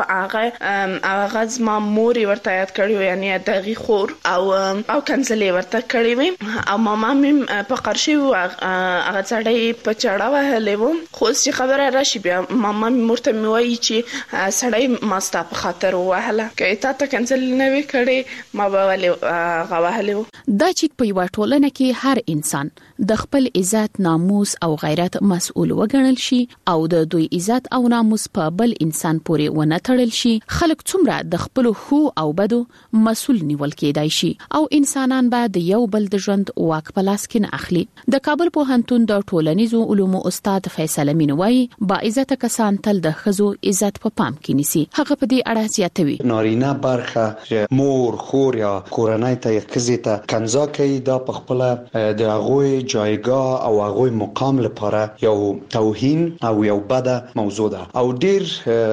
کړیو هغه زما مور ورته یاد کړیو یعنی دغه خور او کنځلې ورته کړې او ماما می په قرشي هغه سړی په چاړه وهلې وو خو چې خبره راشي بیا ماما مرته مې وایي چې سړی ماستا په خاطر وهله کې تا ته کنسل نه وی کړي ما به ولې غواهلې دا چې په یو ټولنه کې هر انسان د خپل عزت ناموس او غیرت مسؤل وګڼل شي او د دوی عزت او ناموس په بل انسان پورې ونه تړل شي خلک څومره د خپل خو او بدو مسؤل نیول کېدای شي او انسانان به د یو بل د ژوند واک په لاس کې نه اخلي د کابل پوهنتون د ټولنیزو علومو استاد فیصل امین وایي با عزت کسان تل د خزو عزت په پام کې نیسي هغه په دې اړه زیاتوي نارینه برخه مور خور یا کورنۍ ته خزي ته کنځا کوي دا په خپل د هغوی جایگاه او هغوی مقام لپاره یو توهین او یو بده موضوع ده او ډیر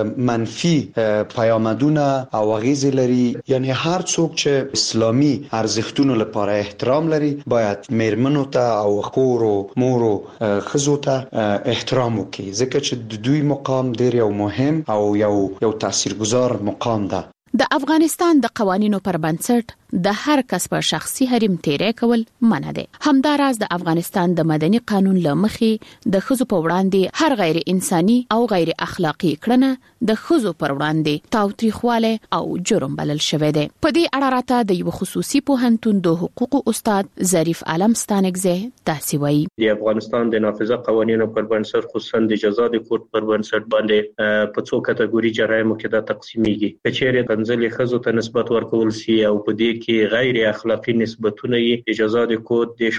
منفي پیامدونه او غیزه لري یعنی هر څوک چې اسلامي ارزښتونو لپاره احترام لري باید میرمنو ته او خور او مور او خزو ته احترام وکړي ځکه چې د دوی مقام ډیر یو مهم او یو تاثیرگذار مقام ده د افغانستان د قوانینو پر بنسټ د هر کس په شخصي حریم تیرې کول منع دي همداراز د افغانستان د مدني قانون لمخې د خزو په وړاندې هر غیر انساني او غیر اخلاقی کړنه د خزو پر وړاندې تاوتریخواله او جرم بلل شوی دی په دې اړه راته د یو خصوصي پوهنتون د حقوقو استاد ظریف عالم ستانګزه تاسو وایي د افغانستان د نافذه قوانینو پر بنسټ خصوصا د جزا د کورټ پر بنسټ باندې په څو کټګوري جرایمو کې دا تقسیمیږي کچېره کنځلې خزو ته نسبت ورکول شي او په دې کې غیر اخلاقی نسبتونه یې اجازه د کود د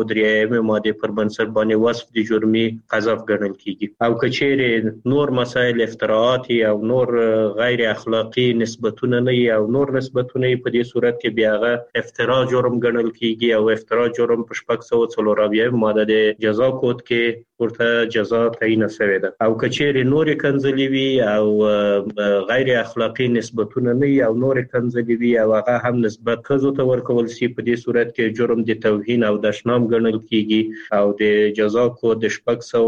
603 ماده پر بنسټ باندې وصف د جرمي قذف ګڼل کیږي او کچېره نور مسائل افتراءات او نور غیر اخلاقی نسبتونه نه او نور نسبتونه په دې صورت کې بیا افتراء جرم ګڼل کیږي او افتراء جرم په 604 ماده د جزا کود کې ورته جزا تعیین شوی ده او کچېره نور کنځلې وی او غیر اخلاقی نسبتونه نه او نور کنځلې وی او هغه هم نسبت خزو ته ورکول شي په دې صورت کې جرم د توهین او د شنام ګڼل کیږي او د جزا کود د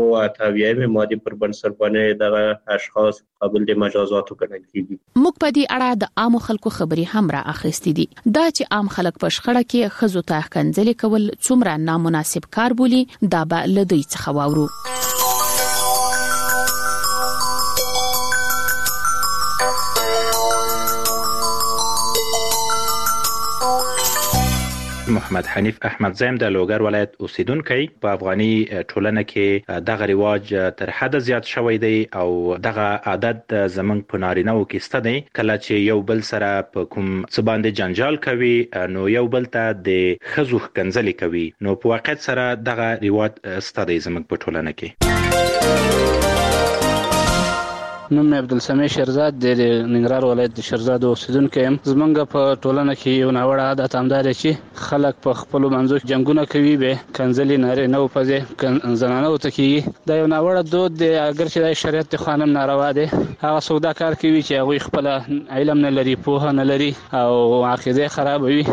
628 ماده پر بنسټ باندې د اشخاص قابل د مجازاتو ګڼل کیږي موږ په دې اړه د عام خلکو خبري هم را اخیستې دي دا چې عام خلک په شخړه کې خزو ته کنځلې کول څومره نامناسب کار بولي دا به لدی څخه واورو محمد حنیف احمد زیم د لوګر ولایت اوسیدونکو په افغاني ټولنه کې دغه رواج تر حد زیات شوی دی او دغه عادت زمنګ په نارینه‌و کې ستدي کله چې یو بل سره په کوم څه باندې جنجال کوي نو یو بل ته د خزو کنځلې کوي نو په واقعیت سره دغه رواج ستدي زمنګ په ټولنه کې نوم عبدالسمیع شیرزاد د ننګرهار ولایت د شیرزاد اوسیدونکو یم زمونږ په ټولنه کې یو ناوړه عادت همدار چې خلک په خپل منځو جنگونه کوي به کنځلې نارینه او پځه زنانه او تکي دا یو ناوړه دود دی اگر چې د شریعت خانم ناروا دی هغه سودا کار کوي چې هغه خپل علم نه لري پوهه نه لري او عقیده خرابوي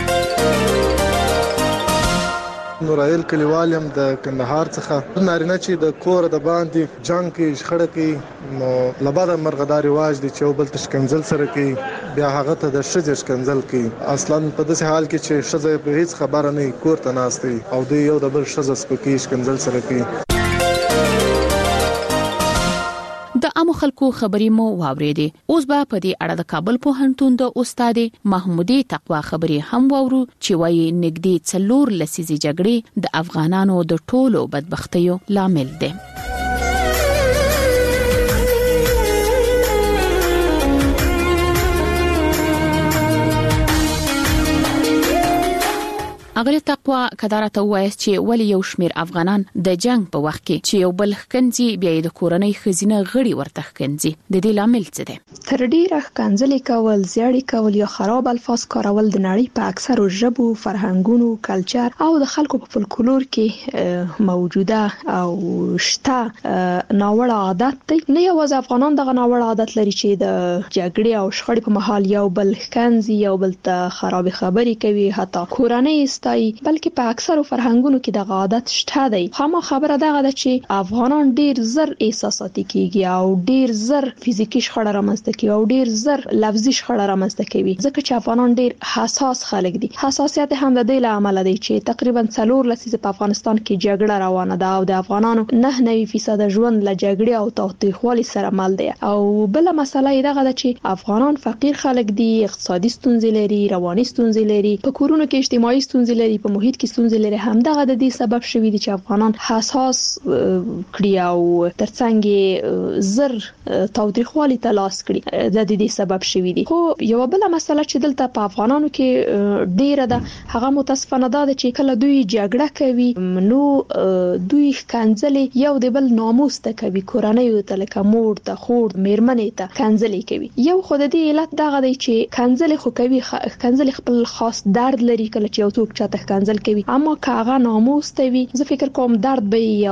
نورایل کلیوالم د کندهار څخه نارینه چې د کور د باندې جنگ کې شخړه کوي نو لباده مرغدار رواج دي چې بل تشکنزل سره کوي بیا هغه ته د شجر کنزل کوي اصلا په داسې حال کې چې شزه په هیڅ خبره نه کور ته ناشتي او دوی یو د بل شزه سپکیش کنزل سره کوي د عام خلکو خبري مو واورېدې اوس به په دې اړه د کابل پوهنتون د استاد محمودي تقوا خبري هم واورو چې وايي نګدي 4 لسیزې جګړې د افغانانو د ټولو بدبختیو لامل دي اغلی تقوا کدارته وایي چې ولی یو شمیر افغانان د جنگ په وخت کې چې یو بل ښکنځي بیا د کورنۍ خزینه غړي ورته ښکنځي د دې لامل څه دی؟ تر ډیره ښکنځلې کول، زیاړې کول یا خراب الفاظ کارول د نړۍ په اکثرو ژبو، فرهنګونو، کلچر او د خلکو په فولکلور کې موجوده او شته ناوړه عادت دی. نه یوازې افغانان دغه ناوړه عادت لري چې د جګړې او شخړې په مهال یو بل ښکنځي، یو بل ته خراب خبرې کوي، حتی کورنۍ استایي، بلکې په اکثرو فرهنګونو کې دغه عادت شته دی. خامہ خبره دغه ده چې افغانان ډیر زر احساساتي کیږي او ډیر زر فزیکی شخړه رامنځته کوي او ډیر زر لفظي شخړه رامنځته کوي، ځکه چې افغانان ډیر حساس خلک دي. حساسیت هم د دې له امله دی چې تقریبا 4 لسیزه په افغانستان کې جګړه روانه ده او د افغانانو 99% ژوند له جګړې او تاوتریخوالي سره مل دی. او بل مسله یې دغه ده چې افغانان فقیر خلک دي، اقتصادي ستونزې لري، رواني ستونزې لري، په کورونو کې اجتماعي ستونزې لري، په محیط کې ستونزې لري. همدغه د دې سبب شوی دی چې افغانان حساس کړي او ترڅنګ زر تاوتریخوالي ته لاس کړي، د دې سبب شوی دی. خو یو بل مسله چې دلته په افغانانو کې ډیره ده هغه متاسفانه ده چې کله دوی جګړه کوي نو دوی ښکنځلې یو د بل ناموس ته کوي، کورنۍ ته لکه مور ته، خور، میرمنې ته ښکنځلې کوي. یو خو د دې علت دغه دی چې ښکنځلې خو کوي، ښکنځلې خپل خاص درد لري کله چې یو څوک چاته ښکنځل کوي، اما که هغه ناموس ته وي زه فکر کوم درد به یو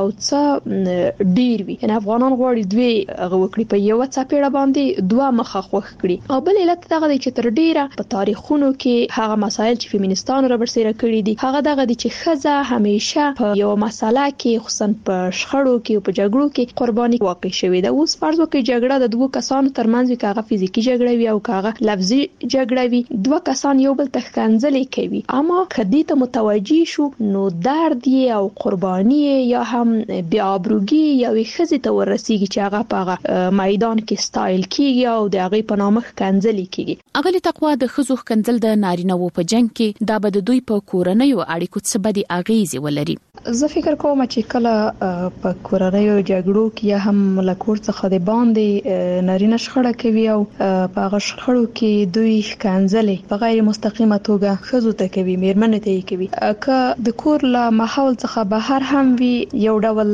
څه ډیر وي. یعنی افغانان غواړي دوی هغه وکړي په یو څپېړه باندې دوه مخه خوښ کړي. او بل علت دغه دی چې تر ډیره په تاریخونو کې هغه مسایل چې فیمینیستانو را برسېره کړي دي هغه دغه دی چې ښځه همیشه په یو مسله کې خصوصا په شخړو کې او په جګړو کې قرباني واقع شوې ده. اوس فرض وکړئ جګړه د دوه کسانو ترمنځ وي، که هغه فزیکی جګړه وي او که هغه لفظي جګړه وي، دوه کسان یو بل ته ښکنځلې کوي، اما کدی ته متوجي شو نو درد یې او قرباني یا هم بیا ابروګي یا ښځې ته ورسیږي چې هغه په میدان کې ستایل کیږي او د هغه په نامه ښکنځلې کیږي. اغلی تقوا د خزو ښکنځل د نارینه‌و په جنگ کې دا به د دوی په کورنیو اړیکو څه بدی اغیزې ولري. زه فکر کوم چې کله په کورنیو جګړو کې یا هم لکور څخه د باندې نارینه شخړه کوي او په هغه شخړو کې دوی ښکنځلې په غیر مستقیمه توګه خزو ته کوي، میرمنې ته کوي. که د کور له ماحول څخه بهر هم وي یو ډول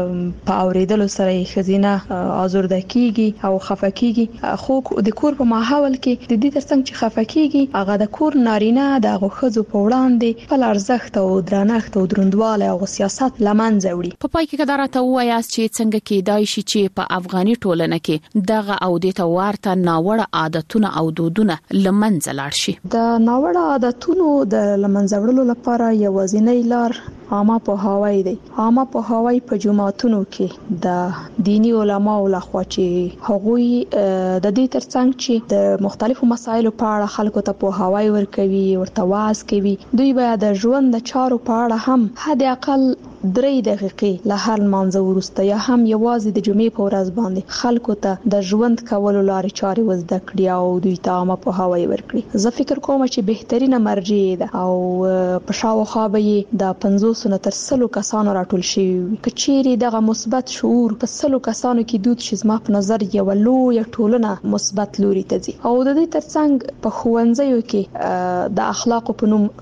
په اوریدلو سره خزینه آزرده کیږي او خفه کیږي، خو د کور په ماحول کې د دې ترڅنګ چې خفه کیږي هغه د کور نارینه د خزو په وړاندې خپل ارزښت او درنښت او دروندواله او سیاست لمنځه وړي. په پای کې کدارته وایاست چې څنګه کېدای شي چې په افغاني ټولنه کې دغه او د توارته ناوړه عادتونه او دودونه لمنځه لاړ شي. د ناوړه عادتونو د لمنځه وړلو لپاره یوازینی لار عامه پوهاوی دی. عامه پوهاوی په جماعتونو کې د دینی علماو لخوا چې هغوی د دې ترڅنګ چې د مختلفو مسایلو په اړه خلکو ته پوهاوی ورکوي، ورته واعظ کوي، دوی باید د ژوند د چارو په اړه هم حد اقل 3 دقیقې له هر مانځه وروسته یا هم یوازې د جمعې په ورځ باندې خلکو ته د ژوند کولو لارې چارې وزده کړي او دوی ته عامه پوهاوی ورکړي. زه فکر کوم چې بهترینه مرجع ده او په شاوخوا به د 50 نه تر 100 کسانو راټول شي. کچېری دغه مثبت شعور په 100 کسانو کې دود چې زما په نظر یو لوی ټولنه مثبت لوري ته ځي. او د دې ترڅنګ په ښوونځیو کې د اخلاق په نوم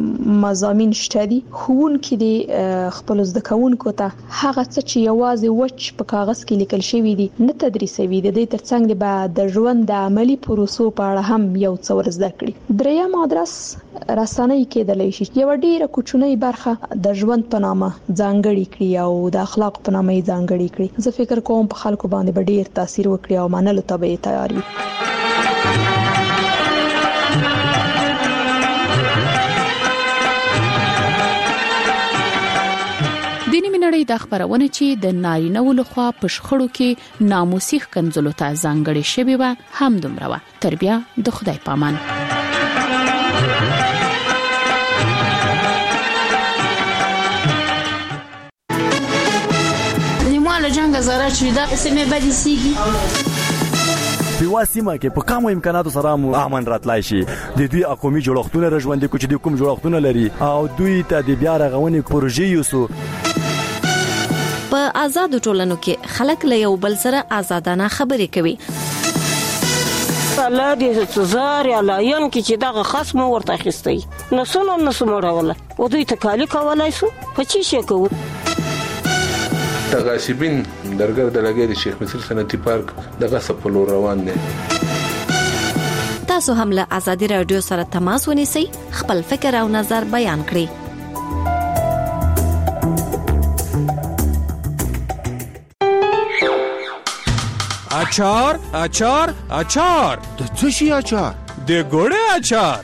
مضامین شته دي. ښوونکي د خپل زده کوونکو ته هغه څه چې یوازې وچ په کاغذ کې لیکل شوی دي نه تدریسوي، د دې ترڅنګ د ژوند د عملی پروسو په اړه هم یو څه ورزده کړي. دریم ادرس رسنۍ کېدلی شي یو ډیره کوچنۍ برخه د ژوند په نامه ځانګړي کړي او د اخلاق په نامه ځانګړي کړي. زه فکر کوم په خلکو باندې به ډیر تاثیر وکړي او منلو ته به تیار وي. د خبرونه چې د نارینه‌و لخوا په شخړو کې ناموسي ښکنځلو ته ځانګړې شوی و هم دومره و. تر بیا د خدای پامان. لیمواله جنگ زاره چې دا سیمه بدی سیږي په واسمه کې په کومو امکاناتو سره مو امن راتلای شي. د دوی اقومي جوړښتونه رژوندې کوچ دي کوم جوړښتونه لري او دوی ته د بیا رغونې پروژې یوسو. په آزادو ټولنو کې خلک له یو بل سره آزادانه خبرې کوي. الله دې تزار یا لاین کې چې دغه خصم ورته اخیستی نو سموړوله او دوی ته کالی کولای سو په چی شي کوو تغاسبین درګر د لګې د شیخ مصر صنعتي پارک دغه سپلو روان دي. تاسو هم له آزادي رادیو سره تماس ونیسئ خپل فکر او نظر بیان کړئ. اچار اچار اچار د څه شي اچار؟ د ګوړې اچار.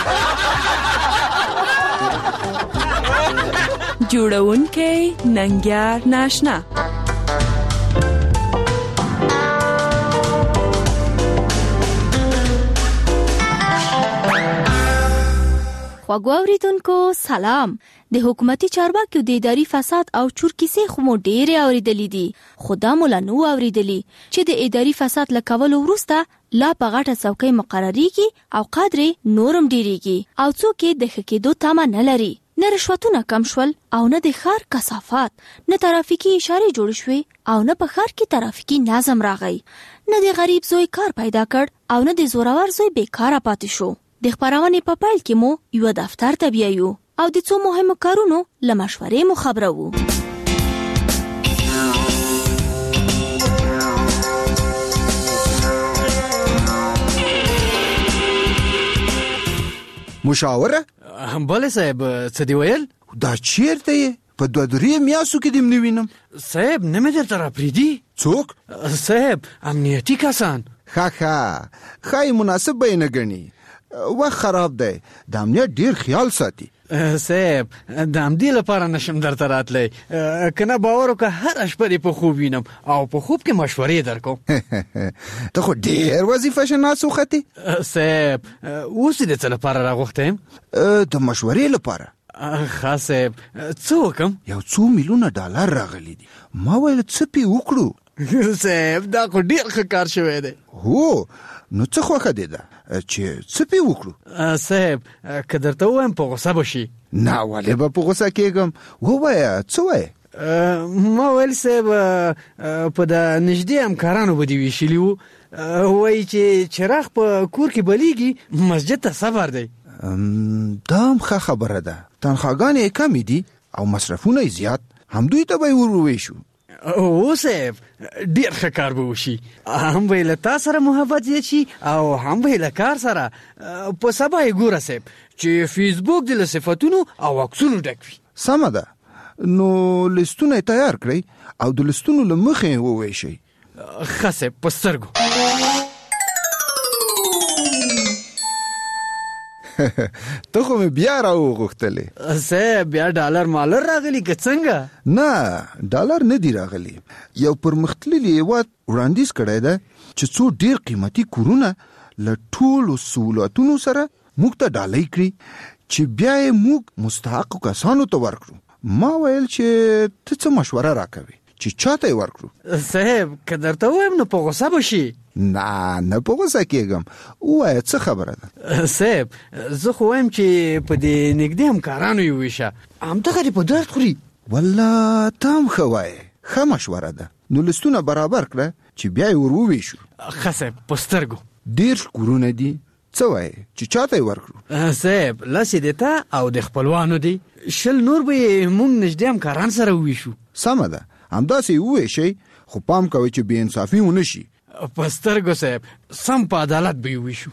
جوړونکی ننګیار ناشنا. خواږه اوریدونکو سلام. د حکومتي چارواکو د اداري فساد او چور کیسې خو مو ډېرې اوریدلې دي خو دا مو لا نو اوریدلې چې د اداري فساد له کولو وروسته لا په غټه څوکۍ مقرریږي او قدرې نورم ډېریږي او څوک یې د ښه کېدو تمه نه لري. نه رشوتونه کم شول او نه د ښار کثافات، نه ترافیکي اشارې جوړ شوې او نه په ښار کې ترافیکي نظم راغی، نه د غریب زوی کار پیدا کړ او نه د زورور زوی بیکاره پاتې شو. د خبرونې په پیل کې مو یو دفتر ته بیایو او د څو مهمو کارونو له مشورې مو خبرو. مشاوره؟ بله صاحب څه دی ویل؟ دا چیرته یې؟ په 2-3 میاشتو کې دې نوینم. صاحب نه مې درته راپرېږدي. څوک؟ صاحب امنیتي کسان. ښایي مناسب به یې نه ګڼي. وخت خراب دی، د امنیت ډیر خیال ساتي. صاحب د همدې لپاره نشم درته راتلی، کنه باور وکړه هره شپه دې په خوب وینم او په خوب کې مشورې درکوم. ته خو ډیر وظیفه شناس وختې. صاحب اوس دې څه لپاره راغوښتی یم؟ د مشورې لپاره. ښه صاحب څه وکړم؟ یو $2 میلیونه راغلي دي. ما ویل څه پې وکړو. صاحب دا خو ډیر ښه کار شوی دی. هو نو څه خوښه دی ده چې څه پې وکړو؟ صاحب که درته ووایم په غوسه به شي. نه ولې به په غوسه کېږم، ووایه څه وایې؟ ما ویل صاحب په د نږدې همکارانو به دې ویشلي وو، وایي چې چراغ په کور کې بلیږي مسجد ته صبر دی. دا هم ښه خبره ده. تنخواګانې یې کمې دي او مصرفونه یې زیات، همدوی ته به یې ورویشو. او صاحب ډیر ښه کار به وشي، هم به له تا سره محبت زیات شي او هم به له کار سره. په سبا یې ګوره صاحب چې فیسبوک د له صفتونو او عکسونو ډک وي. سمه ده، نو لیستونه تیار کړئ او د لیستونو له مخې وویشئ. ښه صاحب په سترګو. ته خو مې بیا راوغوښتلې. صاحب بیا ډالر مالر راغلی که څنګه؟ نه ډالر نه دی راغلی. یو پرمختللی هیواد وړاندیز کړی ده چې څو ډیر قیمتي کورونه له ټولو سهولتونو سره موږ ته ډالۍ کړي چې بیا یې موږ مستحقو کسانو ته ورکړو. ما ویل چې ته څه مشوره راکوي چې چاته یې ورکړو؟ صاحب که درته ووایم نو په غوسه به شي. نه په غوسه کېږم، ووایه څه خبره ده؟ صاحب زه خو وایم چې په دې نږدې همکارانو یې وویشه، همدغه دې په درد خوري. والله ته هم ښه وایې، ښه مشوره ده. نو لیستونه برابر کړه چې بیا یې ور وویشو. ښه صاحب په سترګو. ډېر کورونه دي، څه وایې چې چاته یې ورکړو؟ صاحب 10 د تا او د خپلوانو دي، 20 نور به یې موږ نږدې همکاران سره وویشو. سمه ده، همداسې یې وویشئ، خو پام کوئ چې بې انصافي ونه شي. په سترګو صاحب سم په عدالت به یې وویشو.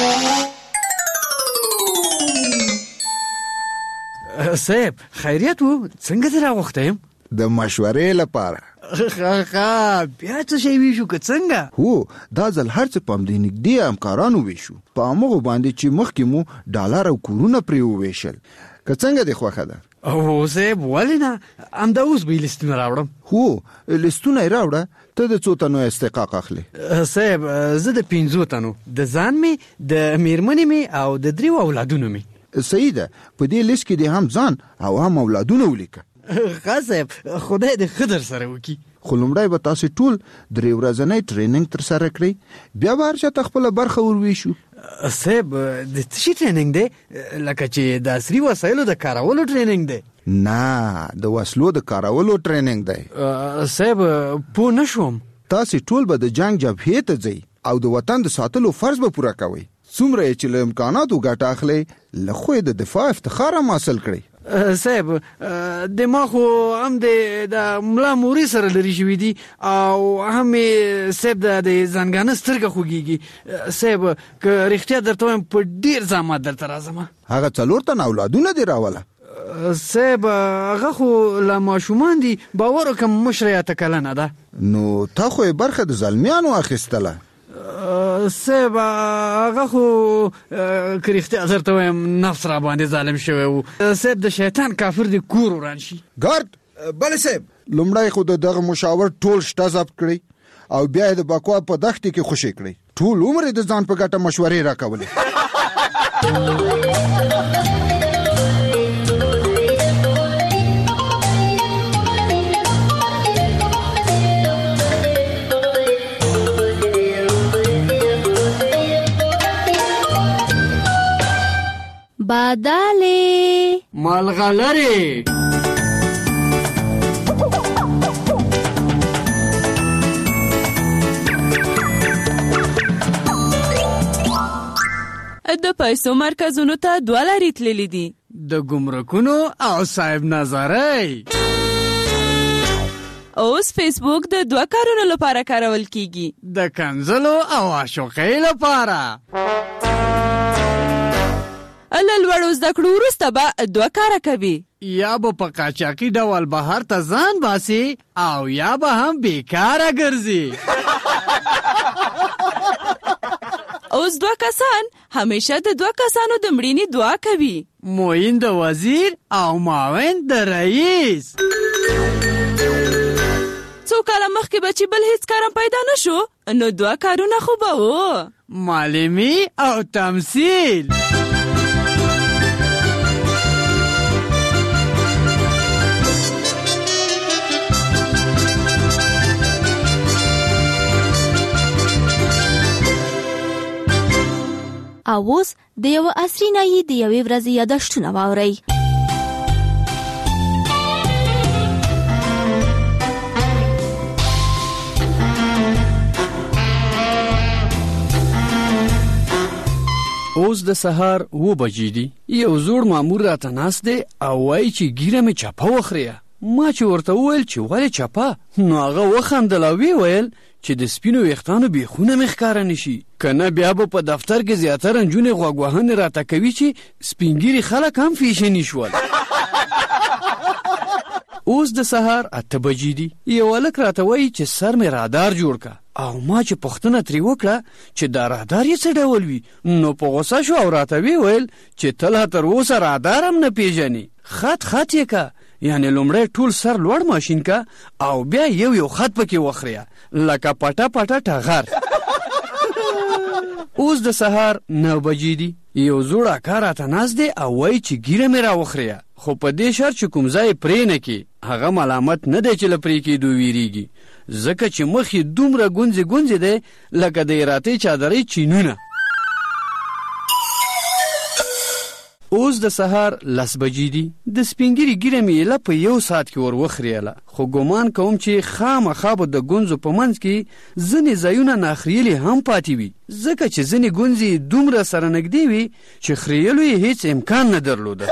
صاحب خیریت و، څنګه دې راغوښتی یم؟ د مشورې لپاره. بیا څه شی ویشو که څنګه؟ هو دا ځل هر څه په همدې نږدې همکارانو ویشو، په همغو باندې چې مخکې مو ډالر او کورونه پرې وویشل. که څنګه دې خوښه ده؟ او صاحب ولې نه، همدا اوس به یې لیستونه راوړم. هو لیستونه یې راوړه. ته د څو تنو استحقاق اخلي؟ صاحب زه د 5 تنو، د ځان مې، د میرمنې مې او د 3 اولادونو مې. صحیح ده، په دې لیست کې دې هم ځان او هم اولادونه ولیکه. ښه صاحب خدای دې ښه در سره وکړي. خو لومړی به تاسې ټول 3 ورځنی ټریننګ ترسره کړئ، بیا به هر چاته خپله برخه ورویشو. صاحب د څه شي ټریننګ دی؟ لکه چې د عصري وسایلو د کارولو ټریننګ دی؟ نه د وسلو د کارولو ټریننګ دی. صاحب پوه نه شوم. تاسې ټول به د جنگ جبهې ته ځئ او د وطن د ساتلو فرض به پوره کوئ. څومره چې له امکاناتو ګټه اخلئ له خو د دفاع افتخار هم حاصل کړئ. صاحب د ما خو هم د ملا موري سره لري شوي دي او هم صاحب د زنګانه سترګه خوږیږي. صاحب که رښتیا درته وایم په ډېر زحمت درته راځم. هغه 4 تن اولادونه دې راوله؟ صاحب هغه خو له ماشومان دي، باور وکړم مشره یا کلنه ده. نو تا خو یې برخه د زلمیانو اخیستله. صاحب هغه خو که رښتیا درته وایم نفس را باندې ظالم شوی و. صاحب د شیطان کافر دی کور وران شي. ګارد بله صاحب لومړی خو دغه مشاور ټول شته ضبط کړئ او بیا یې د بکوا په دښتې کې خوشې کړئ. ټول عمر یې د ځان په ګټه مشورې راکولې. بادالې ملغلرې د پیسو مرکزونو ته 2 لارې تللې دي، د ګمرکونو او صاحب نظرۍ. اوس فیسبوک د 2 کارونو لپاره کارول کیږي، د کنځلو او عاشقۍ لپاره. له لوړو زده کړو وروسته به 2 کاره کوي، یا به په قاچاقي ډول بهر ته ځان باسي او یا به هم بیکاره ګرځي. اوس 2 کسان همیشه د 2 کسانو د مړینې دعا کوي، معین د وزیر او معاون د رئیس. څو کاله مخکې به چې بل هیڅ کارم پیدا نشو نو 2 کارونه خو به و، معلمي او تمثیل. او اوس د یو عصري نایي د یوې ورځې یادښتونه واورئ. اوس د سهار 2 بجې دي. یو زوړ مامور راته ناست دی او وایي چې ګیره مې چپه وخریه. ما چې ورته وویل چې ولې چپه، نو هغه وخندل او ویل چې د سپینو ویښتانو بیخونه مې ښکاره نشي، که نه بیا به په دفتر کې زیاتره نجونې غوږ وهنې راته کوي چې سپینګیري خلک هم فیشني شول. اوس د سهار 8 بجې دي. یو هلک راته وایي چې سر مې رادار جوړ که او ما چې پوښتنه ترې وکړه چې دا رادار یې څه ډول وي، نو په غوسه شو او راته ویل چې ته لا تر اوسه رادار هم نه پیژنې. خط یې که، یعنی لومړی ټول سر لوړ ماشین که او بیا یو خط پکې وخریه لکه پټه ټغر. اوس د سهار 9 بجې دي. یو زوړ اکا راته ناست دی او وایي چې ګیره مې راوخریه، خو په دې شرط چې کوم ځای پرې نه کړي. هغه ملامت نه دی چې له پرې کېدو ویریږي، ځکه چې مخ یې دومره ګونځې دی لکه د ایراتۍ چادرۍ چینونه. اوس د سهار 10 بجې دي. د سپینګیري ګیره مې یې په 1 ساعت کې ور وخریله، خو ګمان کوم چې خامخا به د ګونځو په منځ کې ځینې ځایونه ناخریلې هم پاتې وي، ځکه چې ځینې ګونځې دومره سره نږدې وي چې خریلو یې هیڅ امکان نه درلوده.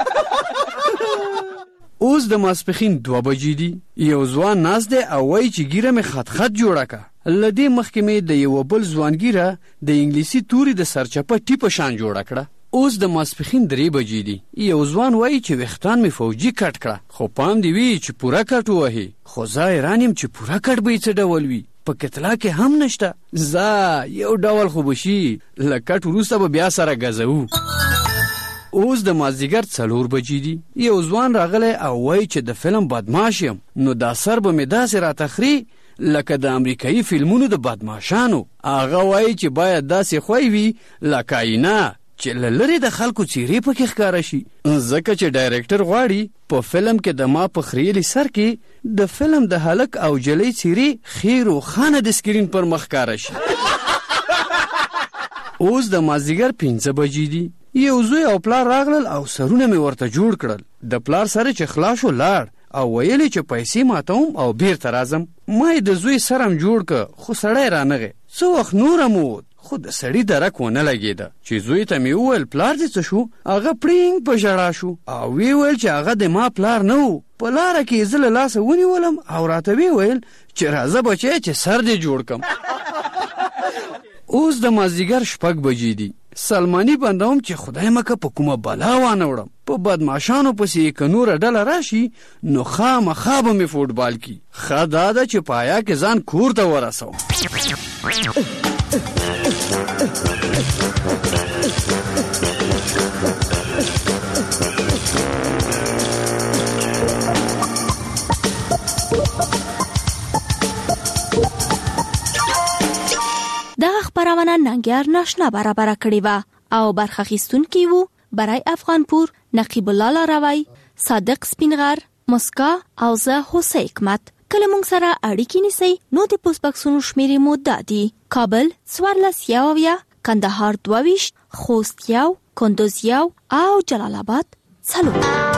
اوس د ماسپښین 2 بجې دي. یو ځوان ناست دی او وایي چې ګیره مې خط جوړه که. له دې مخکې مې د یو بل ځوان ګیره د انګلیسي توري د سرچپه ټیپه شان جوړه کړه. اوس د ماسپښین 3 بجې دي. یو ځوان وایي چې ویښتان مې فوجي کټ کړه، خو پام دې وي چې پوره کټ ووهي، خو زه حیران یم چې پوره کټ به یې څه ډول وي، په کتلا کې هم نشته. زه یو ډول خو به شي، له کټ وروسته به بیا سره ګزوو. اوس د مازدیګر 4 بجې دي. یو ځوان راغلی او وایي چې د فلم بدماش یم، نو دا سر به مې داسې راته خري لکه د امریکایي فلمونو د بدماشانو. هغه وایي چې باید داسې خوی وي لکه آینه چې له لرې د خلکو څیرې پکې ښکاره شي، ځکه چې ډایرکټر غواړي په فلم کې د ما په خریلي سر کې د فلم د هلک او جلۍ څیرې ښې روښانه د سکرین پر مخ ښکاره شي. اوس د مازدیګر 5 بجې دي. یو زوی او پلار راغلل او سرونه مې ورته جوړ کړل. د پلار سره چې خلاص شو لاړ او ویلې چې پیسې ماتوم او بیرته راځم. ما د زوی سرم جوړ ک خو سړی رانغه څو وخت نورم ووت خو د سړي درک ونه لګېده چې زوی ته مې وویل پلار دې څه شو هغه پړینګ په ژړا شو او وی ویل چې هغه د ما پلار نه و په لاره کې زه له لاسه ونیولم او راته وی ویل چې راځه بچی چې سر دې جوړ کم اوس د مازدیګر 6 بجې دي سلمانی بندوم چې خدای مکه په کومه بلا وانه وړم په بدمعشانو پسې که نوره ډله راشي نو خامخا به مې فوټبال کی ښه دا ده چې پایا کې ځان کور ته ورسوم دغه خبرونه ننګیار ناشنا برابر کړی و او برخه اخیستونکي وو برای افغانپور نقیب الله لاروی صادق سپینغر مسکا او زه حسین حکمت کله مونږ سره اړیکې نیسئ نو د پوسټ باکسونو شمیرې مو دادي کابل 14 کندهار 22 خوست 1 کندوز 1 او جلال آباد 4